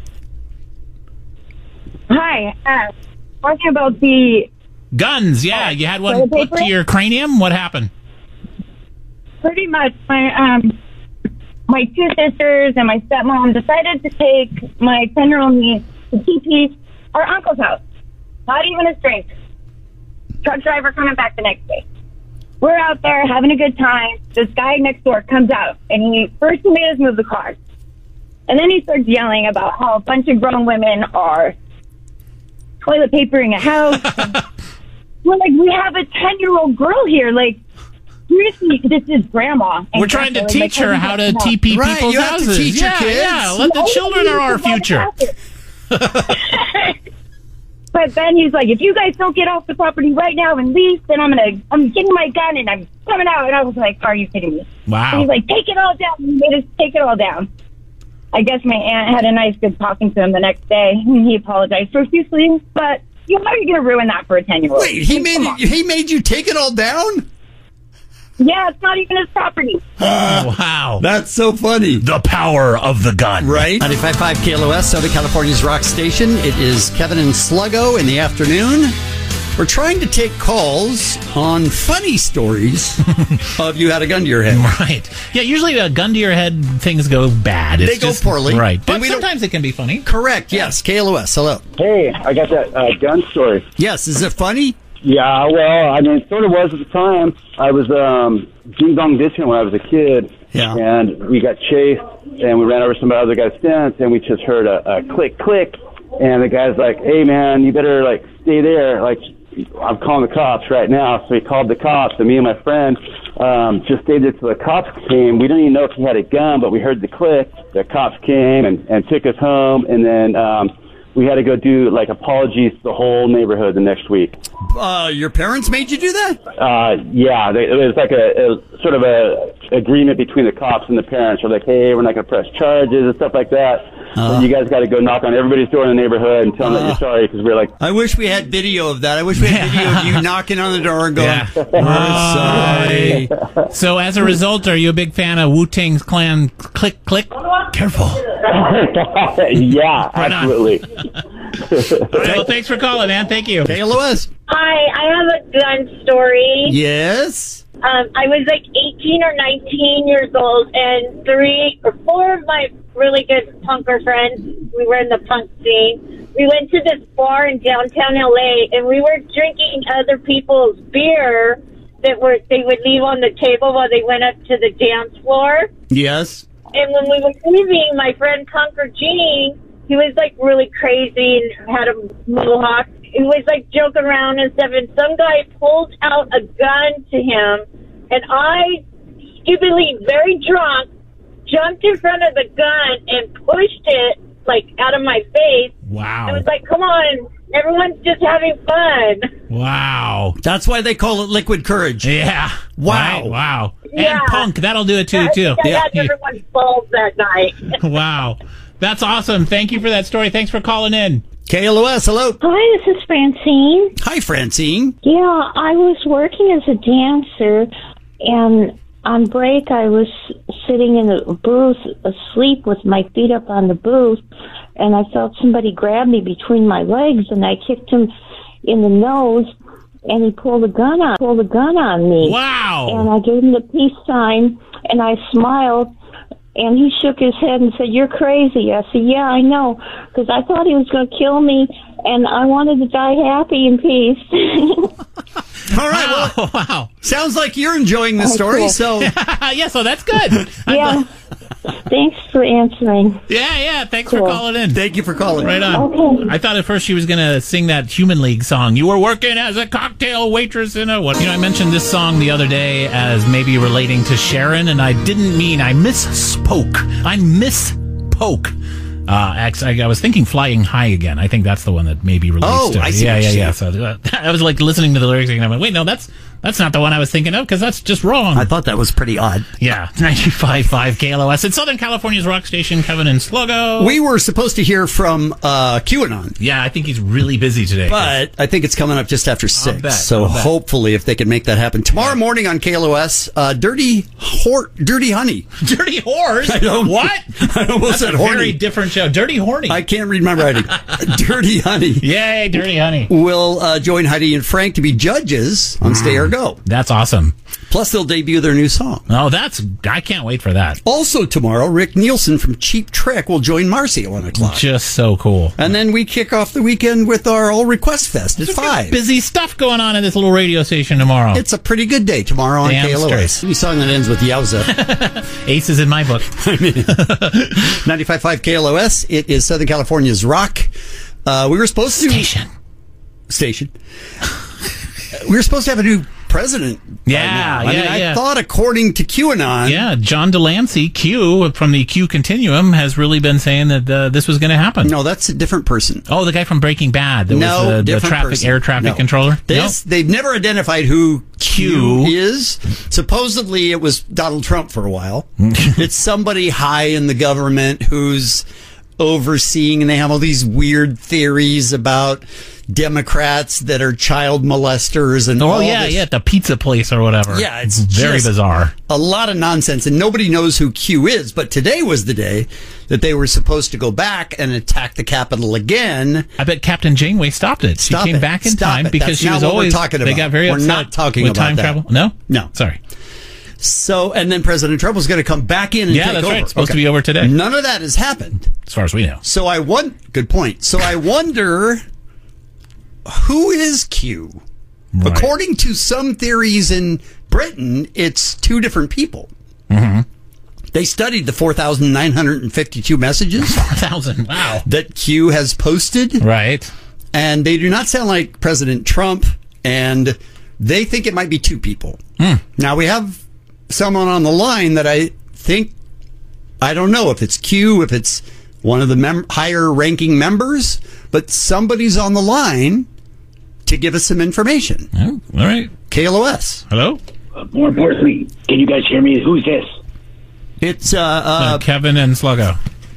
[SPEAKER 14] Hi. Uh, talking about the
[SPEAKER 2] Guns. Yeah, you had one
[SPEAKER 14] Toilet
[SPEAKER 2] put to
[SPEAKER 14] paper?
[SPEAKER 2] your cranium. What happened?
[SPEAKER 18] pretty much my um my two sisters and my stepmom decided to take my ten-year-old niece to T P, our uncle's house. Not even a drink. Truck driver coming back the next day. We're out there having a good time. This guy next door comes out, and he first he made us move the car. And then he starts yelling about how a bunch of grown women are toilet papering a house. We're like, we have a ten-year-old girl here. Like, seriously, this is grandma. And
[SPEAKER 2] We're trying to
[SPEAKER 18] grandpa.
[SPEAKER 2] teach
[SPEAKER 18] Like,
[SPEAKER 2] her how to
[SPEAKER 18] no.
[SPEAKER 2] T P
[SPEAKER 1] Right,
[SPEAKER 2] people's
[SPEAKER 1] you have to
[SPEAKER 2] houses.
[SPEAKER 1] teach your
[SPEAKER 2] yeah,
[SPEAKER 1] kids.
[SPEAKER 2] yeah. Let the
[SPEAKER 18] No,
[SPEAKER 2] children
[SPEAKER 18] you
[SPEAKER 2] are our
[SPEAKER 18] just want
[SPEAKER 2] future.
[SPEAKER 18] to But then he's like, if you guys don't get off the property right now and leave, then I'm gonna, I'm getting my gun and I'm coming out. And I was like, are you kidding me?
[SPEAKER 2] Wow.
[SPEAKER 18] And he's like, take it all down. He made us take it all down. I guess my aunt had a nice good talking to him the next day, and he apologized profusely. But you know, how are you gonna ruin that for a ten-year-old?
[SPEAKER 1] Wait, he made he made you take it all down?
[SPEAKER 18] Yeah, it's not even his property.
[SPEAKER 2] Wow.
[SPEAKER 1] That's so funny.
[SPEAKER 2] The power of the gun.
[SPEAKER 1] Right? ninety-five point five K L O S, Southern California's rock station. It is Kevin and Sluggo in the afternoon. We're trying to take calls on funny stories of you had a gun to your head.
[SPEAKER 2] Right. Yeah, usually a gun to your head, things go bad. It's
[SPEAKER 1] They go
[SPEAKER 2] just-
[SPEAKER 1] poorly.
[SPEAKER 2] Right. But
[SPEAKER 1] And we don't-
[SPEAKER 2] sometimes it can be funny.
[SPEAKER 1] Correct, yes. K L O S, hello.
[SPEAKER 19] Hey, I got that uh, gun story.
[SPEAKER 1] Yes, is it funny?
[SPEAKER 19] Yeah, well, I mean, it sort of was at the time. I was um, Ding Dong Ditching when I was a kid.
[SPEAKER 1] Yeah.
[SPEAKER 19] And we got chased, and we ran over some other guy's fence, and we just heard a, a click, click. And the guy's like, hey, man, you better, like, stay there. Like, I'm calling the cops right now. So he called the cops, and me and my friend um, just stayed there till the cops came. We didn't even know if he had a gun, but we heard the click. The cops came and, and took us home, and then um, we had to go do, like, apologies to the whole neighborhood the next week.
[SPEAKER 1] Uh, your parents made you do that?
[SPEAKER 19] Uh, yeah, they, it was like a, a sort of a agreement between the cops and the parents. They're like, hey, we're not going to press charges and stuff like that.
[SPEAKER 1] Uh,
[SPEAKER 19] so you guys got to go knock on everybody's door in the neighborhood and tell them
[SPEAKER 1] uh,
[SPEAKER 19] that you're sorry because we're like,
[SPEAKER 1] I wish we had video of that. I wish we had video of you knocking on the door and going,
[SPEAKER 2] Yeah.
[SPEAKER 1] we're sorry.
[SPEAKER 2] So as a result, are you a big fan of Wu-Tang's Clan Click Click? Careful.
[SPEAKER 19] yeah,
[SPEAKER 2] Right on.
[SPEAKER 19] absolutely.
[SPEAKER 2] All right, well, thanks for calling, man. Thank you.
[SPEAKER 1] K L O S.
[SPEAKER 20] Hi, I have a gun story.
[SPEAKER 1] Yes.
[SPEAKER 20] Um, I was like eighteen or nineteen years old, and three or four of my really good punker friends, we were in the punk scene. We went to this bar in downtown L A, and we were drinking other people's beer that were they would leave on the table while they went up to the dance floor.
[SPEAKER 1] Yes.
[SPEAKER 20] And when we were leaving, my friend Punker Gene, he was like really crazy and had a mohawk. He was like joking around and stuff, and some guy pulled out a gun to him, and I, stupidly, very drunk, jumped in front of the gun and pushed it like out of my face.
[SPEAKER 2] Wow.
[SPEAKER 20] I was like, come on, everyone's just having fun.
[SPEAKER 2] Wow.
[SPEAKER 1] That's why they call it liquid courage.
[SPEAKER 2] Yeah.
[SPEAKER 1] Wow.
[SPEAKER 2] Right, wow.
[SPEAKER 20] Yeah.
[SPEAKER 2] And punk, that'll do it too,
[SPEAKER 20] I
[SPEAKER 2] too.
[SPEAKER 20] think I had everyone's balls that night.
[SPEAKER 2] Wow. That's awesome. Thank you for that story. Thanks for calling in.
[SPEAKER 1] K L O S, hello.
[SPEAKER 21] Hi, this is Francine.
[SPEAKER 1] Hi, Francine.
[SPEAKER 21] Yeah, I was working as a dancer, and on break I was sitting in the booth asleep with my feet up on the booth, and I felt somebody grab me between my legs, and I kicked him in the nose, and he pulled a gun on, pulled a gun on me.
[SPEAKER 2] Wow.
[SPEAKER 21] And I gave him the peace sign, and I smiled. And he shook his head and said, "You're crazy." I said, "Yeah, I know, because I thought he was going to kill me, and I wanted to die happy in peace."
[SPEAKER 1] All right.
[SPEAKER 2] Wow.
[SPEAKER 1] Well,
[SPEAKER 2] wow.
[SPEAKER 1] sounds like you're enjoying the
[SPEAKER 21] Oh,
[SPEAKER 1] story.
[SPEAKER 21] cool.
[SPEAKER 1] So
[SPEAKER 2] yeah, so that's good.
[SPEAKER 21] Yeah. Thanks for answering.
[SPEAKER 2] Yeah, yeah. Thanks
[SPEAKER 21] Cool.
[SPEAKER 2] for calling in.
[SPEAKER 1] Thank you for calling.
[SPEAKER 2] Right on.
[SPEAKER 21] Okay.
[SPEAKER 2] I thought at first she was going to sing that Human League song. You were working as a cocktail waitress in a what? You know, I mentioned this song the other day as maybe relating to Sharon, and I didn't mean, I misspoke. I misspoke. Uh, actually, I was thinking Flying High Again. I think that's the one that maybe relates
[SPEAKER 1] Oh,
[SPEAKER 2] to it.
[SPEAKER 1] I see
[SPEAKER 2] Yeah,
[SPEAKER 1] what
[SPEAKER 2] yeah,
[SPEAKER 1] you're
[SPEAKER 2] yeah. So uh, I was like listening to the lyrics and I went, wait, no, that's that's not the one I was thinking of because that's just wrong.
[SPEAKER 1] I thought that was pretty odd.
[SPEAKER 2] Yeah, ninety-five point five K L O S. It's Southern California's rock station, Kevin and Sluggo.
[SPEAKER 1] We were supposed to hear from uh, QAnon.
[SPEAKER 2] Yeah, I think he's really busy today.
[SPEAKER 1] But I think it's coming up just after six.
[SPEAKER 2] bet,
[SPEAKER 1] so
[SPEAKER 2] I'll bet.
[SPEAKER 1] hopefully, if they can make that happen tomorrow morning on K L O S, uh, Dirty Hor- Dirty Honey.
[SPEAKER 2] Dirty Whores?
[SPEAKER 1] I don't,
[SPEAKER 2] What?
[SPEAKER 1] I almost
[SPEAKER 2] That's
[SPEAKER 1] said
[SPEAKER 2] a
[SPEAKER 1] horny.
[SPEAKER 2] very different show. Dirty Horny.
[SPEAKER 1] I can't read my writing. Dirty Honey.
[SPEAKER 2] Yay, Dirty Honey.
[SPEAKER 1] Will uh, join Heidi and Frank to be judges on Stay Air there go.
[SPEAKER 2] That's awesome.
[SPEAKER 1] Plus, they'll debut their new song.
[SPEAKER 2] Oh, that's I can't wait for that.
[SPEAKER 1] Also tomorrow, Rick Nielsen from Cheap Trick will join Marcy at one o'clock.
[SPEAKER 2] Just so cool.
[SPEAKER 1] And then we kick off the weekend with our All Request Fest at five.
[SPEAKER 2] Busy stuff going on in this little radio station tomorrow.
[SPEAKER 1] It's a pretty good day tomorrow on
[SPEAKER 2] Damn
[SPEAKER 1] K L O S. Any song that ends with Yowza.
[SPEAKER 2] Ace is in my book.
[SPEAKER 1] ninety-five point five K L O S. It is Southern California's rock. Uh, we were supposed to...
[SPEAKER 2] Station.
[SPEAKER 1] Station. We were supposed to have a new president.
[SPEAKER 2] Yeah,
[SPEAKER 1] I
[SPEAKER 2] yeah,
[SPEAKER 1] mean,
[SPEAKER 2] yeah.
[SPEAKER 1] I thought, according to QAnon...
[SPEAKER 2] Yeah, John Delancey, Q, from the Q Continuum, has really been saying that uh, this was going to happen.
[SPEAKER 1] No, that's a different person.
[SPEAKER 2] Oh, the guy from Breaking Bad. That
[SPEAKER 1] no,
[SPEAKER 2] was the, the
[SPEAKER 1] different
[SPEAKER 2] traffic,
[SPEAKER 1] person.
[SPEAKER 2] air traffic
[SPEAKER 1] No.
[SPEAKER 2] controller?
[SPEAKER 1] This,
[SPEAKER 2] no?
[SPEAKER 1] They've never identified who Q,
[SPEAKER 2] Q.
[SPEAKER 1] is. Supposedly, it was Donald Trump for a while. It's somebody high in the government who's overseeing, and they have all these weird theories about Democrats that are child molesters and
[SPEAKER 2] Oh,
[SPEAKER 1] all
[SPEAKER 2] yeah,
[SPEAKER 1] this.
[SPEAKER 2] yeah, the pizza place or whatever.
[SPEAKER 1] Yeah, it's
[SPEAKER 2] very
[SPEAKER 1] just
[SPEAKER 2] bizarre.
[SPEAKER 1] A lot of nonsense, and nobody knows who Q is. But today was the day that they were supposed to go back and attack the Capitol again.
[SPEAKER 2] I bet Captain Janeway stopped it.
[SPEAKER 1] Stop
[SPEAKER 2] she came
[SPEAKER 1] it.
[SPEAKER 2] back in
[SPEAKER 1] Stop
[SPEAKER 2] time
[SPEAKER 1] it.
[SPEAKER 2] because
[SPEAKER 1] That's
[SPEAKER 2] she
[SPEAKER 1] not
[SPEAKER 2] was
[SPEAKER 1] what we're
[SPEAKER 2] always
[SPEAKER 1] talking
[SPEAKER 2] They
[SPEAKER 1] about.
[SPEAKER 2] got very
[SPEAKER 1] We're
[SPEAKER 2] upset
[SPEAKER 1] not talking
[SPEAKER 2] with
[SPEAKER 1] about
[SPEAKER 2] time
[SPEAKER 1] that.
[SPEAKER 2] travel. No,
[SPEAKER 1] No.
[SPEAKER 2] sorry.
[SPEAKER 1] So, and then President Trump was going to come back in and
[SPEAKER 2] Yeah,
[SPEAKER 1] take
[SPEAKER 2] that's
[SPEAKER 1] over.
[SPEAKER 2] right. It's supposed to be over today.
[SPEAKER 1] None of that has happened.
[SPEAKER 2] As far as we know.
[SPEAKER 1] So I want. Good point. So I wonder who is Q.
[SPEAKER 2] Right.
[SPEAKER 1] According to some theories in Britain, it's two different people.
[SPEAKER 2] Mm-hmm.
[SPEAKER 1] They studied the four thousand nine hundred fifty-two messages
[SPEAKER 2] four thousand, wow.
[SPEAKER 1] that Q has posted.
[SPEAKER 2] Right.
[SPEAKER 1] And they do not sound like President Trump, and they think it might be two people.
[SPEAKER 2] Mm.
[SPEAKER 1] Now, we have someone on the line that I think, I don't know if it's Q, if it's one of the mem- higher ranking members, but somebody's on the line to give us some information.
[SPEAKER 2] Oh, all right.
[SPEAKER 1] K L O S.
[SPEAKER 2] Hello?
[SPEAKER 3] Uh, more importantly, can you guys hear me? Who's this?
[SPEAKER 1] It's uh, uh,
[SPEAKER 2] Uh, Kevin and Sluggo.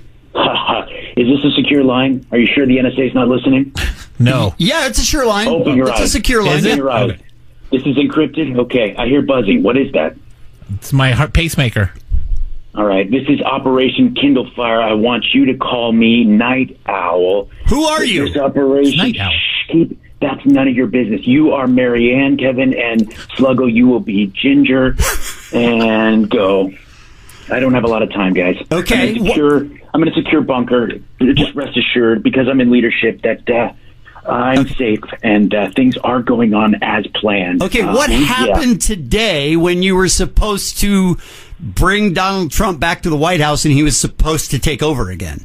[SPEAKER 3] Is this a secure line? Are you sure the N S A is not listening?
[SPEAKER 2] No.
[SPEAKER 1] Yeah, it's a sure line.
[SPEAKER 3] Open your
[SPEAKER 1] it's
[SPEAKER 3] eyes.
[SPEAKER 1] a secure line.
[SPEAKER 3] Open
[SPEAKER 1] Yeah.
[SPEAKER 3] your eyes.
[SPEAKER 2] Okay.
[SPEAKER 3] This is encrypted? Okay, I hear buzzing. What is that?
[SPEAKER 2] It's my heart pacemaker.
[SPEAKER 3] All right, this is Operation Kindle Fire. I want you to call me Night Owl.
[SPEAKER 1] Who are you?
[SPEAKER 3] This operation.
[SPEAKER 2] Night Owl.
[SPEAKER 3] Shh, keep, that's none of your business. You are Marianne, Kevin, and Sluggo. You will be Ginger. And go. I don't have a lot of time, guys.
[SPEAKER 1] Okay.
[SPEAKER 3] I'm in a secure, I'm in a secure bunker. Just rest assured, because I'm in leadership, that uh, I'm safe and uh, things are going on as planned.
[SPEAKER 1] Okay,
[SPEAKER 3] Uh,
[SPEAKER 1] what
[SPEAKER 3] yeah.
[SPEAKER 1] happened today when you were supposed to bring Donald Trump back to the White House and he was supposed to take over again?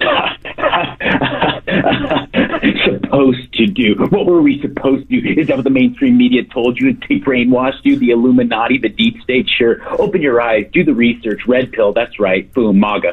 [SPEAKER 3] Supposed to do? What were we supposed to do? Is that what the mainstream media told you? They brainwashed you? The Illuminati, the deep state? Sure. Open your eyes. Do the research. Red pill. That's right. Boom. MAGA.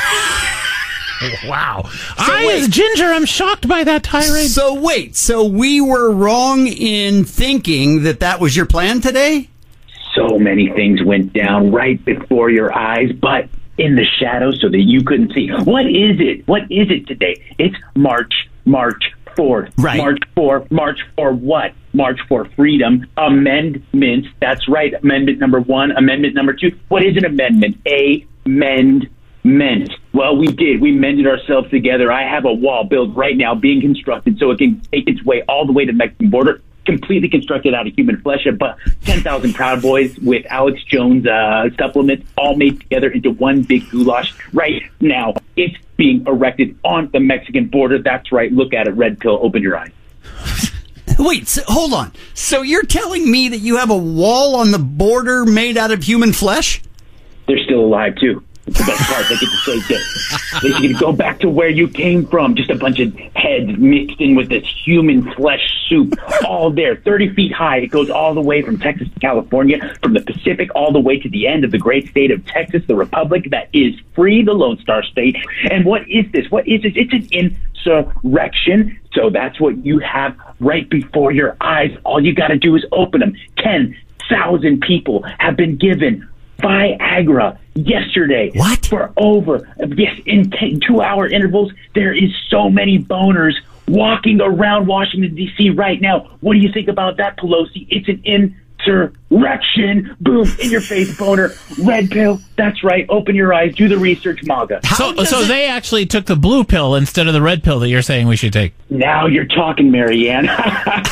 [SPEAKER 2] Wow. I, as Ginger, am shocked by that tirade.
[SPEAKER 1] So wait, so we were wrong in thinking that that was your plan today?
[SPEAKER 3] So many things went down right before your eyes, but in the shadows so that you couldn't see. What is it? What is it today? It's March, March fourth.
[SPEAKER 1] Right.
[SPEAKER 3] March fourth. March for what? March for freedom. Amendments. That's right. Amendment number one. Amendment number two. What is an amendment? Amendment. Well, we did. We mended ourselves together. I have a wall built right now being constructed so it can take its way all the way to the Mexican border. Completely constructed out of human flesh, but ten thousand Proud Boys with Alex Jones uh, supplements all made together into one big goulash. Right now, it's being erected on the Mexican border. That's right. Look at it. Red pill. Open your eyes.
[SPEAKER 1] Wait, so, hold on. So you're telling me that you have a wall on the border made out of human flesh?
[SPEAKER 3] They're still alive, too. It's the best part. They get to say this. They can go back to where you came from. Just a bunch of heads mixed in with this human flesh soup. All there, thirty feet high. It goes all the way from Texas to California, from the Pacific all the way to the end of the great state of Texas, the republic that is free, the Lone Star State. And what is this? What is this? It's an insurrection. So that's what you have right before your eyes. All you got to do is open them. ten thousand people have been given Viagra yesterday.
[SPEAKER 1] What?
[SPEAKER 3] For over, yes, in ten, two-hour intervals. There is so many boners walking around Washington, D C right now. What do you think about that, Pelosi? It's an insurrection. Boom, in your face, boner. Red pill. That's right. Open your eyes. Do the research, MAGA.
[SPEAKER 2] So, so they actually took the blue pill instead of the red pill that you're saying we should take.
[SPEAKER 3] Now you're talking, Marianne. I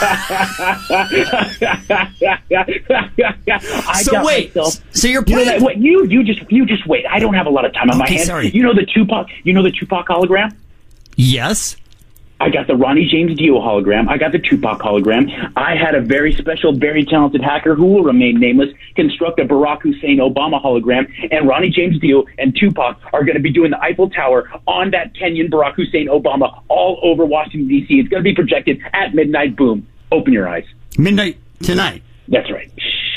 [SPEAKER 1] So
[SPEAKER 3] got
[SPEAKER 1] wait,
[SPEAKER 3] myself-
[SPEAKER 1] so you're
[SPEAKER 3] You know
[SPEAKER 1] playing-
[SPEAKER 3] that- wait, you you just you just wait. I don't have a lot of time on my
[SPEAKER 1] Okay,
[SPEAKER 3] hands.
[SPEAKER 1] sorry.
[SPEAKER 3] You know the Tupac. You know the Tupac hologram.
[SPEAKER 1] Yes.
[SPEAKER 3] I got the Ronnie James Dio hologram. I got the Tupac hologram. I had a very special, very talented hacker who will remain nameless construct a Barack Hussein Obama hologram. And Ronnie James Dio and Tupac are going to be doing the Eiffel Tower on that Kenyan Barack Hussein Obama all over Washington, D C. It's going to be projected at midnight. Boom. Open your eyes.
[SPEAKER 1] Midnight tonight.
[SPEAKER 3] That's right.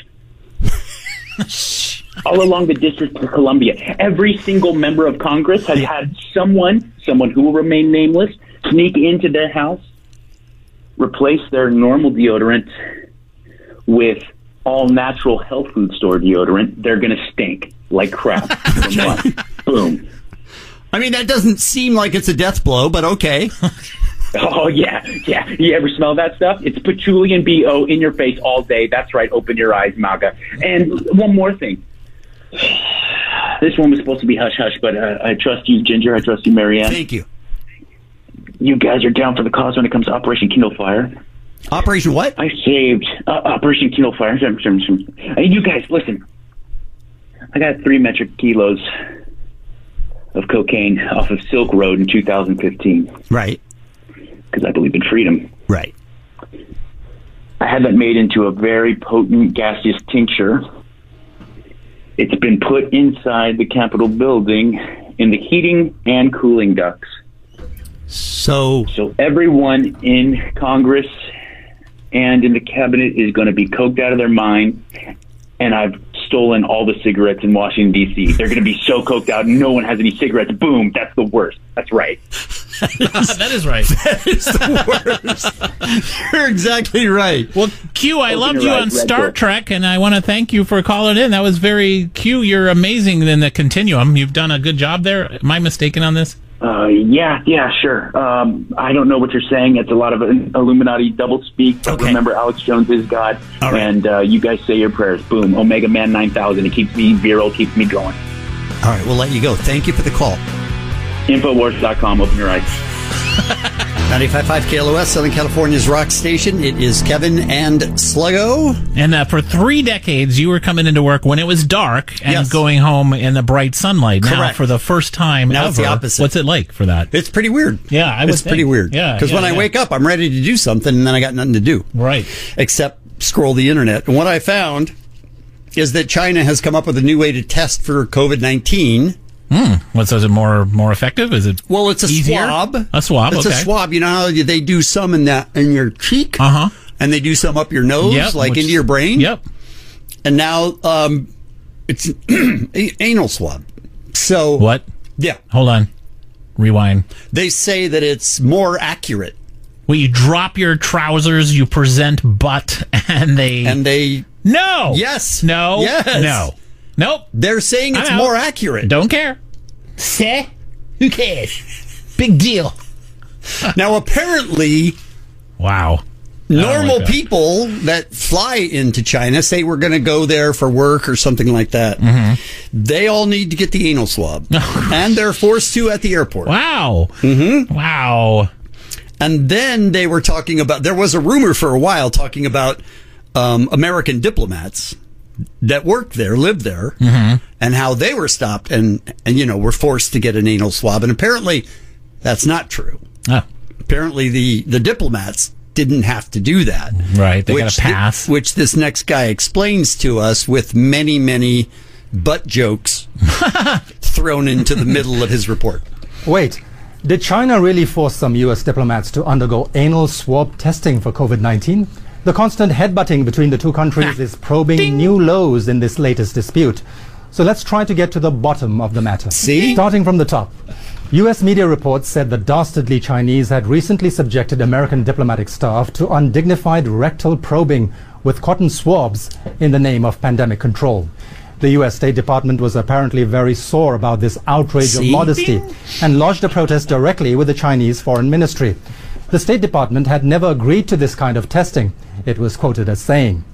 [SPEAKER 3] Shh. All along the District of Columbia, every single member of Congress has had someone, someone who will remain nameless, sneak into their house, replace their normal deodorant with all natural health food store deodorant. They're going to stink like crap. Boom.
[SPEAKER 1] I mean, that doesn't seem like it's a death blow, but okay.
[SPEAKER 3] Oh, yeah, yeah. You ever smell that stuff? It's patchouli and B O in your face all day. That's right. Open your eyes, MAGA. And one more thing. This one was supposed to be hush-hush, but uh, I trust you, Ginger. I trust you, Marianne.
[SPEAKER 1] Thank you.
[SPEAKER 3] You guys are down for the cause when it comes to Operation Kindle Fire.
[SPEAKER 1] Operation what?
[SPEAKER 3] I saved uh, Operation Kindle Fire. Hey, you guys, listen. I got three metric kilos of cocaine off of Silk Road in two thousand fifteen.
[SPEAKER 1] Right.
[SPEAKER 3] Because I believe in freedom.
[SPEAKER 1] Right.
[SPEAKER 3] I had that made into a very potent gaseous tincture. It's been put inside the Capitol building in the heating and cooling ducts.
[SPEAKER 1] So,
[SPEAKER 3] so everyone in Congress and in the cabinet is going to be coked out of their mind. And I've stolen all the cigarettes in Washington, D C. They're going to be so coked out, no one has any cigarettes. Boom, that's the worst. That's right.
[SPEAKER 2] That is right.
[SPEAKER 1] That is the worst. You're exactly right.
[SPEAKER 2] Well, Q, I
[SPEAKER 3] Open
[SPEAKER 2] loved
[SPEAKER 3] your
[SPEAKER 2] you
[SPEAKER 3] eyes,
[SPEAKER 2] on
[SPEAKER 3] Red
[SPEAKER 2] Star
[SPEAKER 3] Bull.
[SPEAKER 2] Trek, and I want to thank you for calling in. That was very, Q, you're amazing in the continuum. You've done a good job there. Am I mistaken on this?
[SPEAKER 3] Uh, yeah, yeah, sure. Um, I don't know what you're saying. It's a lot of Illuminati doublespeak.
[SPEAKER 1] Okay.
[SPEAKER 3] Remember, Alex Jones is God.
[SPEAKER 1] All right.
[SPEAKER 3] And uh, you guys say your prayers. Boom. Omega Man nine thousand. It keeps me virile, keeps me going.
[SPEAKER 1] All right, we'll let you go. Thank you for the call.
[SPEAKER 3] Infowars dot com. Open your eyes.
[SPEAKER 1] ninety-five point five K L O S, Southern California's rock station. It is Kevin and Sluggo.
[SPEAKER 2] And uh, for three decades, you were coming into work when it was dark and
[SPEAKER 1] Yes.
[SPEAKER 2] going home in the bright sunlight. Now,
[SPEAKER 1] Correct.
[SPEAKER 2] for the first time
[SPEAKER 1] Now
[SPEAKER 2] ever,
[SPEAKER 1] it's the opposite.
[SPEAKER 2] what's it like for that?
[SPEAKER 1] It's pretty weird.
[SPEAKER 2] Yeah, I would
[SPEAKER 1] It's pretty
[SPEAKER 2] think.
[SPEAKER 1] weird.
[SPEAKER 2] Yeah,
[SPEAKER 1] Because
[SPEAKER 2] yeah,
[SPEAKER 1] when I
[SPEAKER 2] yeah.
[SPEAKER 1] wake up, I'm ready to do something, and then I got nothing to do.
[SPEAKER 2] Right.
[SPEAKER 1] Except scroll the internet. And what I found is that China has come up with a new way to test for COVID nineteen.
[SPEAKER 2] Hmm. What, so is it more more effective? Is it
[SPEAKER 1] Well, it's a
[SPEAKER 2] easier?
[SPEAKER 1] swab.
[SPEAKER 2] A swab,
[SPEAKER 1] It's
[SPEAKER 2] okay.
[SPEAKER 1] a swab. You know how they do some in that in your cheek,
[SPEAKER 2] Uh huh.
[SPEAKER 1] and they do some up your nose,
[SPEAKER 2] Yep,
[SPEAKER 1] like
[SPEAKER 2] which-
[SPEAKER 1] into your brain.
[SPEAKER 2] Yep.
[SPEAKER 1] And now um, it's a- anal swab. So
[SPEAKER 2] What?
[SPEAKER 1] Yeah,
[SPEAKER 2] Hold on. Rewind.
[SPEAKER 1] they say that it's more accurate,
[SPEAKER 2] Well, you drop your trousers, you present butt, and they...
[SPEAKER 1] and they
[SPEAKER 2] no!
[SPEAKER 1] yes,
[SPEAKER 2] No!
[SPEAKER 1] yes,
[SPEAKER 2] No. Nope.
[SPEAKER 1] They're saying
[SPEAKER 2] I'm
[SPEAKER 1] it's
[SPEAKER 2] out.
[SPEAKER 1] more accurate.
[SPEAKER 2] Don't care. Say? Who cares? Big deal.
[SPEAKER 1] Now, apparently,
[SPEAKER 2] Wow. I don't
[SPEAKER 1] normal
[SPEAKER 2] like that.
[SPEAKER 1] people that fly into China, say we're going to go there for work or something like that,
[SPEAKER 2] Mm-hmm.
[SPEAKER 1] they all need to get the anal swab. And they're forced to at the airport.
[SPEAKER 2] Wow.
[SPEAKER 1] Mm-hmm.
[SPEAKER 2] Wow.
[SPEAKER 1] And then they were talking about, there was a rumor for a while talking about um, American diplomats that worked there, lived there,
[SPEAKER 2] Mm-hmm.
[SPEAKER 1] and how they were stopped and, and, you know, were forced to get an anal swab. And apparently that's not true.
[SPEAKER 2] Oh.
[SPEAKER 1] Apparently the, the diplomats didn't have to do that.
[SPEAKER 2] Right. They got
[SPEAKER 1] Which
[SPEAKER 2] a pass.
[SPEAKER 1] thi- which this next guy explains to us with many, many butt jokes thrown into the middle of his report.
[SPEAKER 7] Wait, did China really force some U S diplomats to undergo anal swab testing for COVID nineteen? The constant headbutting between the two countries is probing new lows in this latest dispute. So let's try to get to the bottom of the matter.
[SPEAKER 1] See?
[SPEAKER 7] Starting from the top. U S media reports said the dastardly Chinese had recently subjected American diplomatic staff to undignified rectal probing with cotton swabs in the name of pandemic control. The U S State Department was apparently very sore about this outrage
[SPEAKER 1] See?
[SPEAKER 7] of modesty and lodged a protest directly with the Chinese Foreign Ministry. The State Department had never agreed to this kind of testing, it was quoted as saying.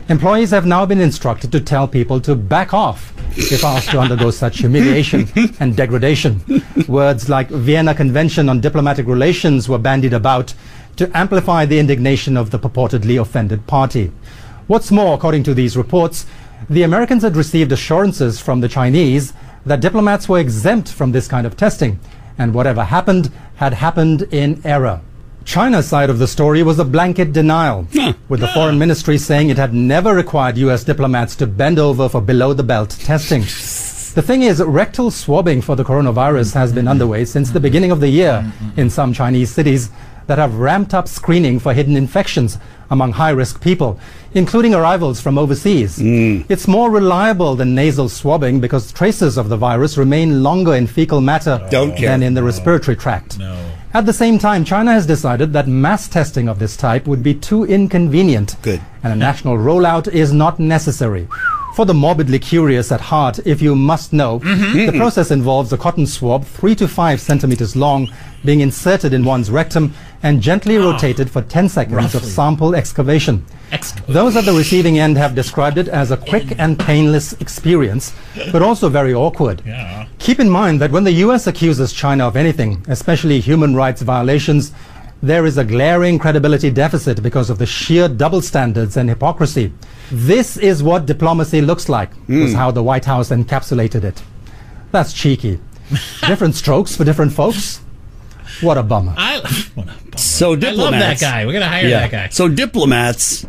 [SPEAKER 7] Employees have now been instructed to tell people to back off if asked to undergo such humiliation and degradation. Words like Vienna Convention on Diplomatic Relations were bandied about to amplify the indignation of the purportedly offended party. What's more, according to these reports, the Americans had received assurances from the Chinese that diplomats were exempt from this kind of testing, and whatever happened had happened in error. China's side of the story was a blanket denial, with the foreign ministry saying it had never required U S diplomats to bend over for below-the-belt testing. The thing is, rectal swabbing for the coronavirus has been underway since the beginning of the year in some Chinese cities that have ramped up screening for hidden infections among high-risk people, including arrivals from overseas. Mm. It's more reliable than nasal swabbing because traces of the virus remain longer in fecal matter
[SPEAKER 1] Don't
[SPEAKER 7] than in the respiratory tract.
[SPEAKER 2] No.
[SPEAKER 7] At the same time, China has decided that mass testing of this type would be too inconvenient.
[SPEAKER 1] Good.
[SPEAKER 7] And a national rollout is not necessary. For the morbidly curious at heart, if you must know,
[SPEAKER 1] Mm-hmm.
[SPEAKER 7] the process involves a cotton swab three to five centimeters long being inserted in one's rectum and gently
[SPEAKER 2] Oh.
[SPEAKER 7] rotated for ten seconds of
[SPEAKER 2] Roughly.
[SPEAKER 7] sample excavation.
[SPEAKER 2] Excavation.
[SPEAKER 7] Those at the receiving end have described it as a quick and painless experience, but also very awkward.
[SPEAKER 2] Yeah.
[SPEAKER 7] Keep in mind that when the U S accuses China of anything, especially human rights violations, there is a glaring credibility deficit because of the sheer double standards and hypocrisy. This is what diplomacy looks like, was how the White House encapsulated it. That's cheeky. Different strokes for different folks. What a bummer.
[SPEAKER 2] I, what a bummer.
[SPEAKER 1] So
[SPEAKER 2] I love that
[SPEAKER 1] diplomats.
[SPEAKER 2] guy. We're going to hire
[SPEAKER 1] Yeah.
[SPEAKER 2] that guy.
[SPEAKER 1] So diplomats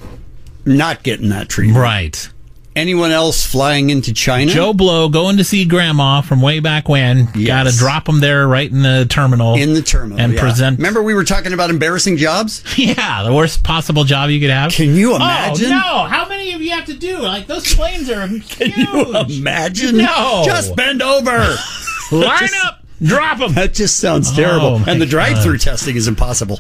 [SPEAKER 1] not getting that treatment.
[SPEAKER 2] Right.
[SPEAKER 1] Anyone else flying into China?
[SPEAKER 2] Joe Blow going to see Grandma from way back when.
[SPEAKER 1] Yes.
[SPEAKER 2] Got to drop him there right in the terminal.
[SPEAKER 1] In the terminal.
[SPEAKER 2] And
[SPEAKER 1] yeah.
[SPEAKER 2] present.
[SPEAKER 1] Remember we were talking about embarrassing jobs?
[SPEAKER 2] Yeah, the worst possible job you could have.
[SPEAKER 1] Can you imagine?
[SPEAKER 2] Oh, no. How many of you have to do? Like, those planes are huge.
[SPEAKER 1] Can you imagine?
[SPEAKER 2] No.
[SPEAKER 1] Just bend over.
[SPEAKER 2] Line
[SPEAKER 1] Just-
[SPEAKER 2] up. Drop them.
[SPEAKER 1] That just sounds
[SPEAKER 2] Oh,
[SPEAKER 1] terrible.
[SPEAKER 2] my
[SPEAKER 1] And the drive-through
[SPEAKER 2] God.
[SPEAKER 1] testing is impossible.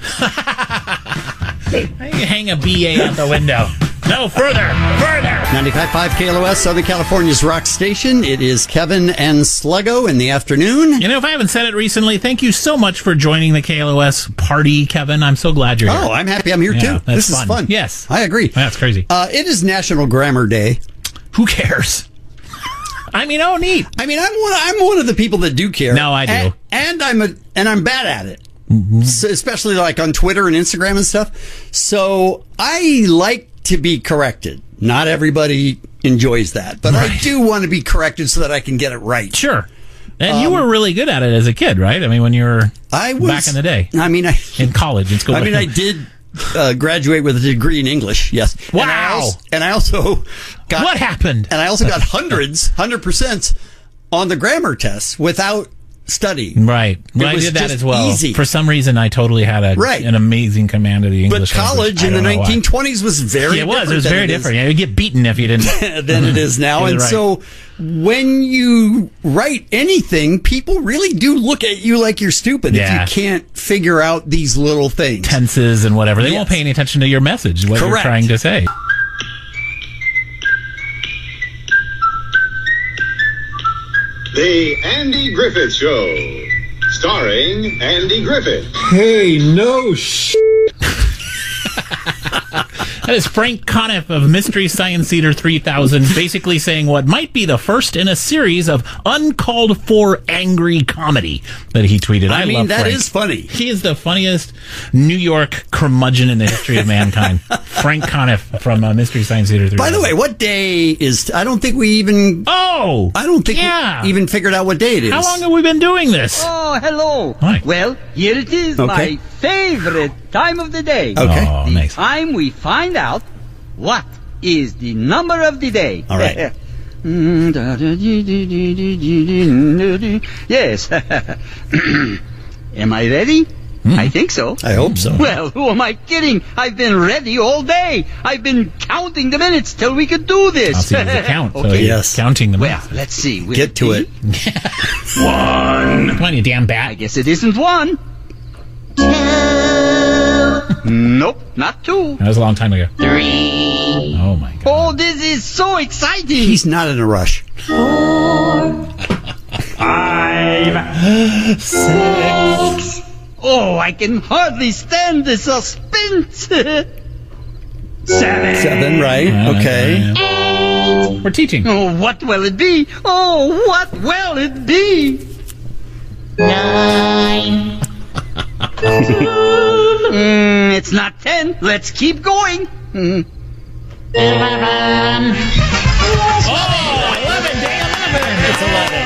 [SPEAKER 2] Hang a B A out the window. No, further. Further.
[SPEAKER 1] ninety-five point five K L O S, Southern California's rock station. It is Kevin and Sluggo in the afternoon.
[SPEAKER 2] You know, if I haven't said it recently, thank you so much for joining the K L O S party, Kevin. I'm so glad you're here.
[SPEAKER 1] Oh, I'm happy I'm here
[SPEAKER 2] Yeah,
[SPEAKER 1] too.
[SPEAKER 2] that's
[SPEAKER 1] This
[SPEAKER 2] fun.
[SPEAKER 1] is fun.
[SPEAKER 2] Yes.
[SPEAKER 1] I agree.
[SPEAKER 2] That's crazy.
[SPEAKER 1] Uh, it is National Grammar Day.
[SPEAKER 2] Who cares? I mean, oh, neat.
[SPEAKER 1] I mean, I'm one. I'm one of the people that do care.
[SPEAKER 2] No, I do.
[SPEAKER 1] and, and I'm a and I'm bad at it,
[SPEAKER 2] Mm-hmm.
[SPEAKER 1] so, especially like on Twitter and Instagram and stuff. So I like to be corrected. Not everybody enjoys that, but I
[SPEAKER 2] Right.
[SPEAKER 1] do want to be corrected so that I can get it right.
[SPEAKER 2] Sure. And
[SPEAKER 1] Um,
[SPEAKER 2] you were really good at it as a kid, right? I mean, when you were
[SPEAKER 1] I was
[SPEAKER 2] back in the day,
[SPEAKER 1] I mean, I
[SPEAKER 2] in college, in school.
[SPEAKER 1] I mean, I did uh, graduate with a degree in English. Yes.
[SPEAKER 2] Wow.
[SPEAKER 1] And I also, and I also got
[SPEAKER 2] What happened?
[SPEAKER 1] And I also got hundreds, hundred percent on the grammar tests without studying.
[SPEAKER 2] Right. Well, I
[SPEAKER 1] was
[SPEAKER 2] did that
[SPEAKER 1] just
[SPEAKER 2] as well.
[SPEAKER 1] easy.
[SPEAKER 2] For some reason, I totally had a,
[SPEAKER 1] Right.
[SPEAKER 2] an amazing command of the
[SPEAKER 1] But
[SPEAKER 2] English
[SPEAKER 1] college
[SPEAKER 2] language. I
[SPEAKER 1] in the
[SPEAKER 2] don't know why.
[SPEAKER 1] nineteen twenties was very
[SPEAKER 2] Yeah, it was.
[SPEAKER 1] different
[SPEAKER 2] It was
[SPEAKER 1] than
[SPEAKER 2] very
[SPEAKER 1] it is-
[SPEAKER 2] different. Yeah, you'd get beaten if you didn't.
[SPEAKER 1] than it is now.
[SPEAKER 2] You're
[SPEAKER 1] And
[SPEAKER 2] right.
[SPEAKER 1] so when you write anything, people really do look at you like you're stupid
[SPEAKER 2] Yeah.
[SPEAKER 1] if you can't figure out these little things.
[SPEAKER 2] Tenses and whatever. They
[SPEAKER 1] Yes.
[SPEAKER 2] won't pay any attention to your message, what you're
[SPEAKER 1] Correct.
[SPEAKER 2] trying to say.
[SPEAKER 9] The Andy Griffith Show, starring Andy Griffith.
[SPEAKER 2] Hey, no sh. That is Frank Conniff of Mystery Science Theater three thousand, basically saying what might be the first in a series of uncalled for angry comedy that he tweeted. I,
[SPEAKER 1] I mean,
[SPEAKER 2] love
[SPEAKER 1] that
[SPEAKER 2] Frank.
[SPEAKER 1] is funny.
[SPEAKER 2] He is the funniest New York curmudgeon in the history of mankind. Frank Conniff from uh, Mystery Science Theater three thousand.
[SPEAKER 1] By the way, what day is? I don't think we even.
[SPEAKER 2] Oh,
[SPEAKER 1] I don't think
[SPEAKER 2] yeah.
[SPEAKER 1] we even figured out what day it is.
[SPEAKER 2] How long have we been doing this?
[SPEAKER 22] Oh, hello.
[SPEAKER 2] Hi.
[SPEAKER 22] Well, here it is,
[SPEAKER 1] Okay.
[SPEAKER 22] my favorite time of the day.
[SPEAKER 1] Okay.
[SPEAKER 2] Oh,
[SPEAKER 22] the
[SPEAKER 2] nice.
[SPEAKER 22] time we find out what is the number of the day.
[SPEAKER 1] All right.
[SPEAKER 22] Yes. Am I ready? I think so.
[SPEAKER 1] I hope so.
[SPEAKER 22] Well, who am I kidding? I've been ready all day. I've been counting the minutes till we could do this.
[SPEAKER 2] I'll see you the count. So
[SPEAKER 22] Okay.
[SPEAKER 2] you're
[SPEAKER 1] Yes.
[SPEAKER 2] counting them.
[SPEAKER 22] Well, let's see. Will
[SPEAKER 1] Get to
[SPEAKER 22] be-
[SPEAKER 1] it.
[SPEAKER 2] One. Come on, you damn
[SPEAKER 22] I
[SPEAKER 2] bat.
[SPEAKER 22] guess it isn't one. Nope, not two.
[SPEAKER 2] That was a long time ago.
[SPEAKER 22] Three.
[SPEAKER 2] Oh, my God.
[SPEAKER 22] Oh, this is so exciting.
[SPEAKER 1] He's not in a rush.
[SPEAKER 22] Five. Six. Oh, I can hardly stand the suspense. Seven.
[SPEAKER 1] Seven, right? Okay.
[SPEAKER 2] We're teaching.
[SPEAKER 22] Oh, what will it be? Oh, what will it be? Nine. mm, it's not ten. Let's keep going. Mm. Eleven.
[SPEAKER 2] Oh, eleven, day eleven. It's eleven.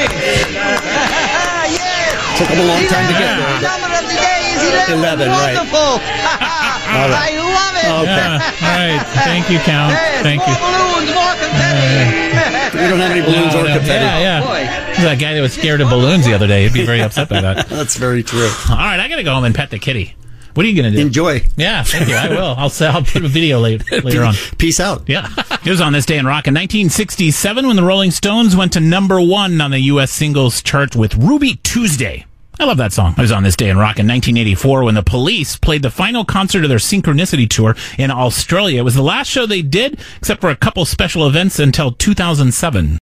[SPEAKER 22] Yes.
[SPEAKER 1] Took him a long time to get there.
[SPEAKER 22] The number of the day is eleven.
[SPEAKER 1] eleven, right.
[SPEAKER 22] Wonderful.
[SPEAKER 1] All right.
[SPEAKER 22] I love it.
[SPEAKER 1] Okay.
[SPEAKER 2] Yeah, all right. Thank you, Count.
[SPEAKER 22] Yes,
[SPEAKER 2] Thank
[SPEAKER 22] more
[SPEAKER 2] you.
[SPEAKER 22] balloons, more confetti.
[SPEAKER 1] We don't have any balloons
[SPEAKER 2] No,
[SPEAKER 1] or
[SPEAKER 2] no,
[SPEAKER 1] confetti.
[SPEAKER 2] Yeah, yeah.
[SPEAKER 22] Boy.
[SPEAKER 2] That guy that was scared of balloons the other day, he'd be very upset by that.
[SPEAKER 1] That's very true.
[SPEAKER 2] All right, I got to go home and pet the kitty. What are you going to do?
[SPEAKER 1] Enjoy.
[SPEAKER 2] Yeah, thank you. I will. I'll say, I'll put a video later, later on.
[SPEAKER 1] Peace out.
[SPEAKER 2] Yeah. It was on this day in rock in nineteen sixty-seven when the Rolling Stones went to number one on the U S singles chart with Ruby Tuesday. I love that song. It was on this day in rock in nineteen eighty-four when the Police played the final concert of their Synchronicity tour in Australia. It was the last show they did, except for a couple special events until two thousand seven.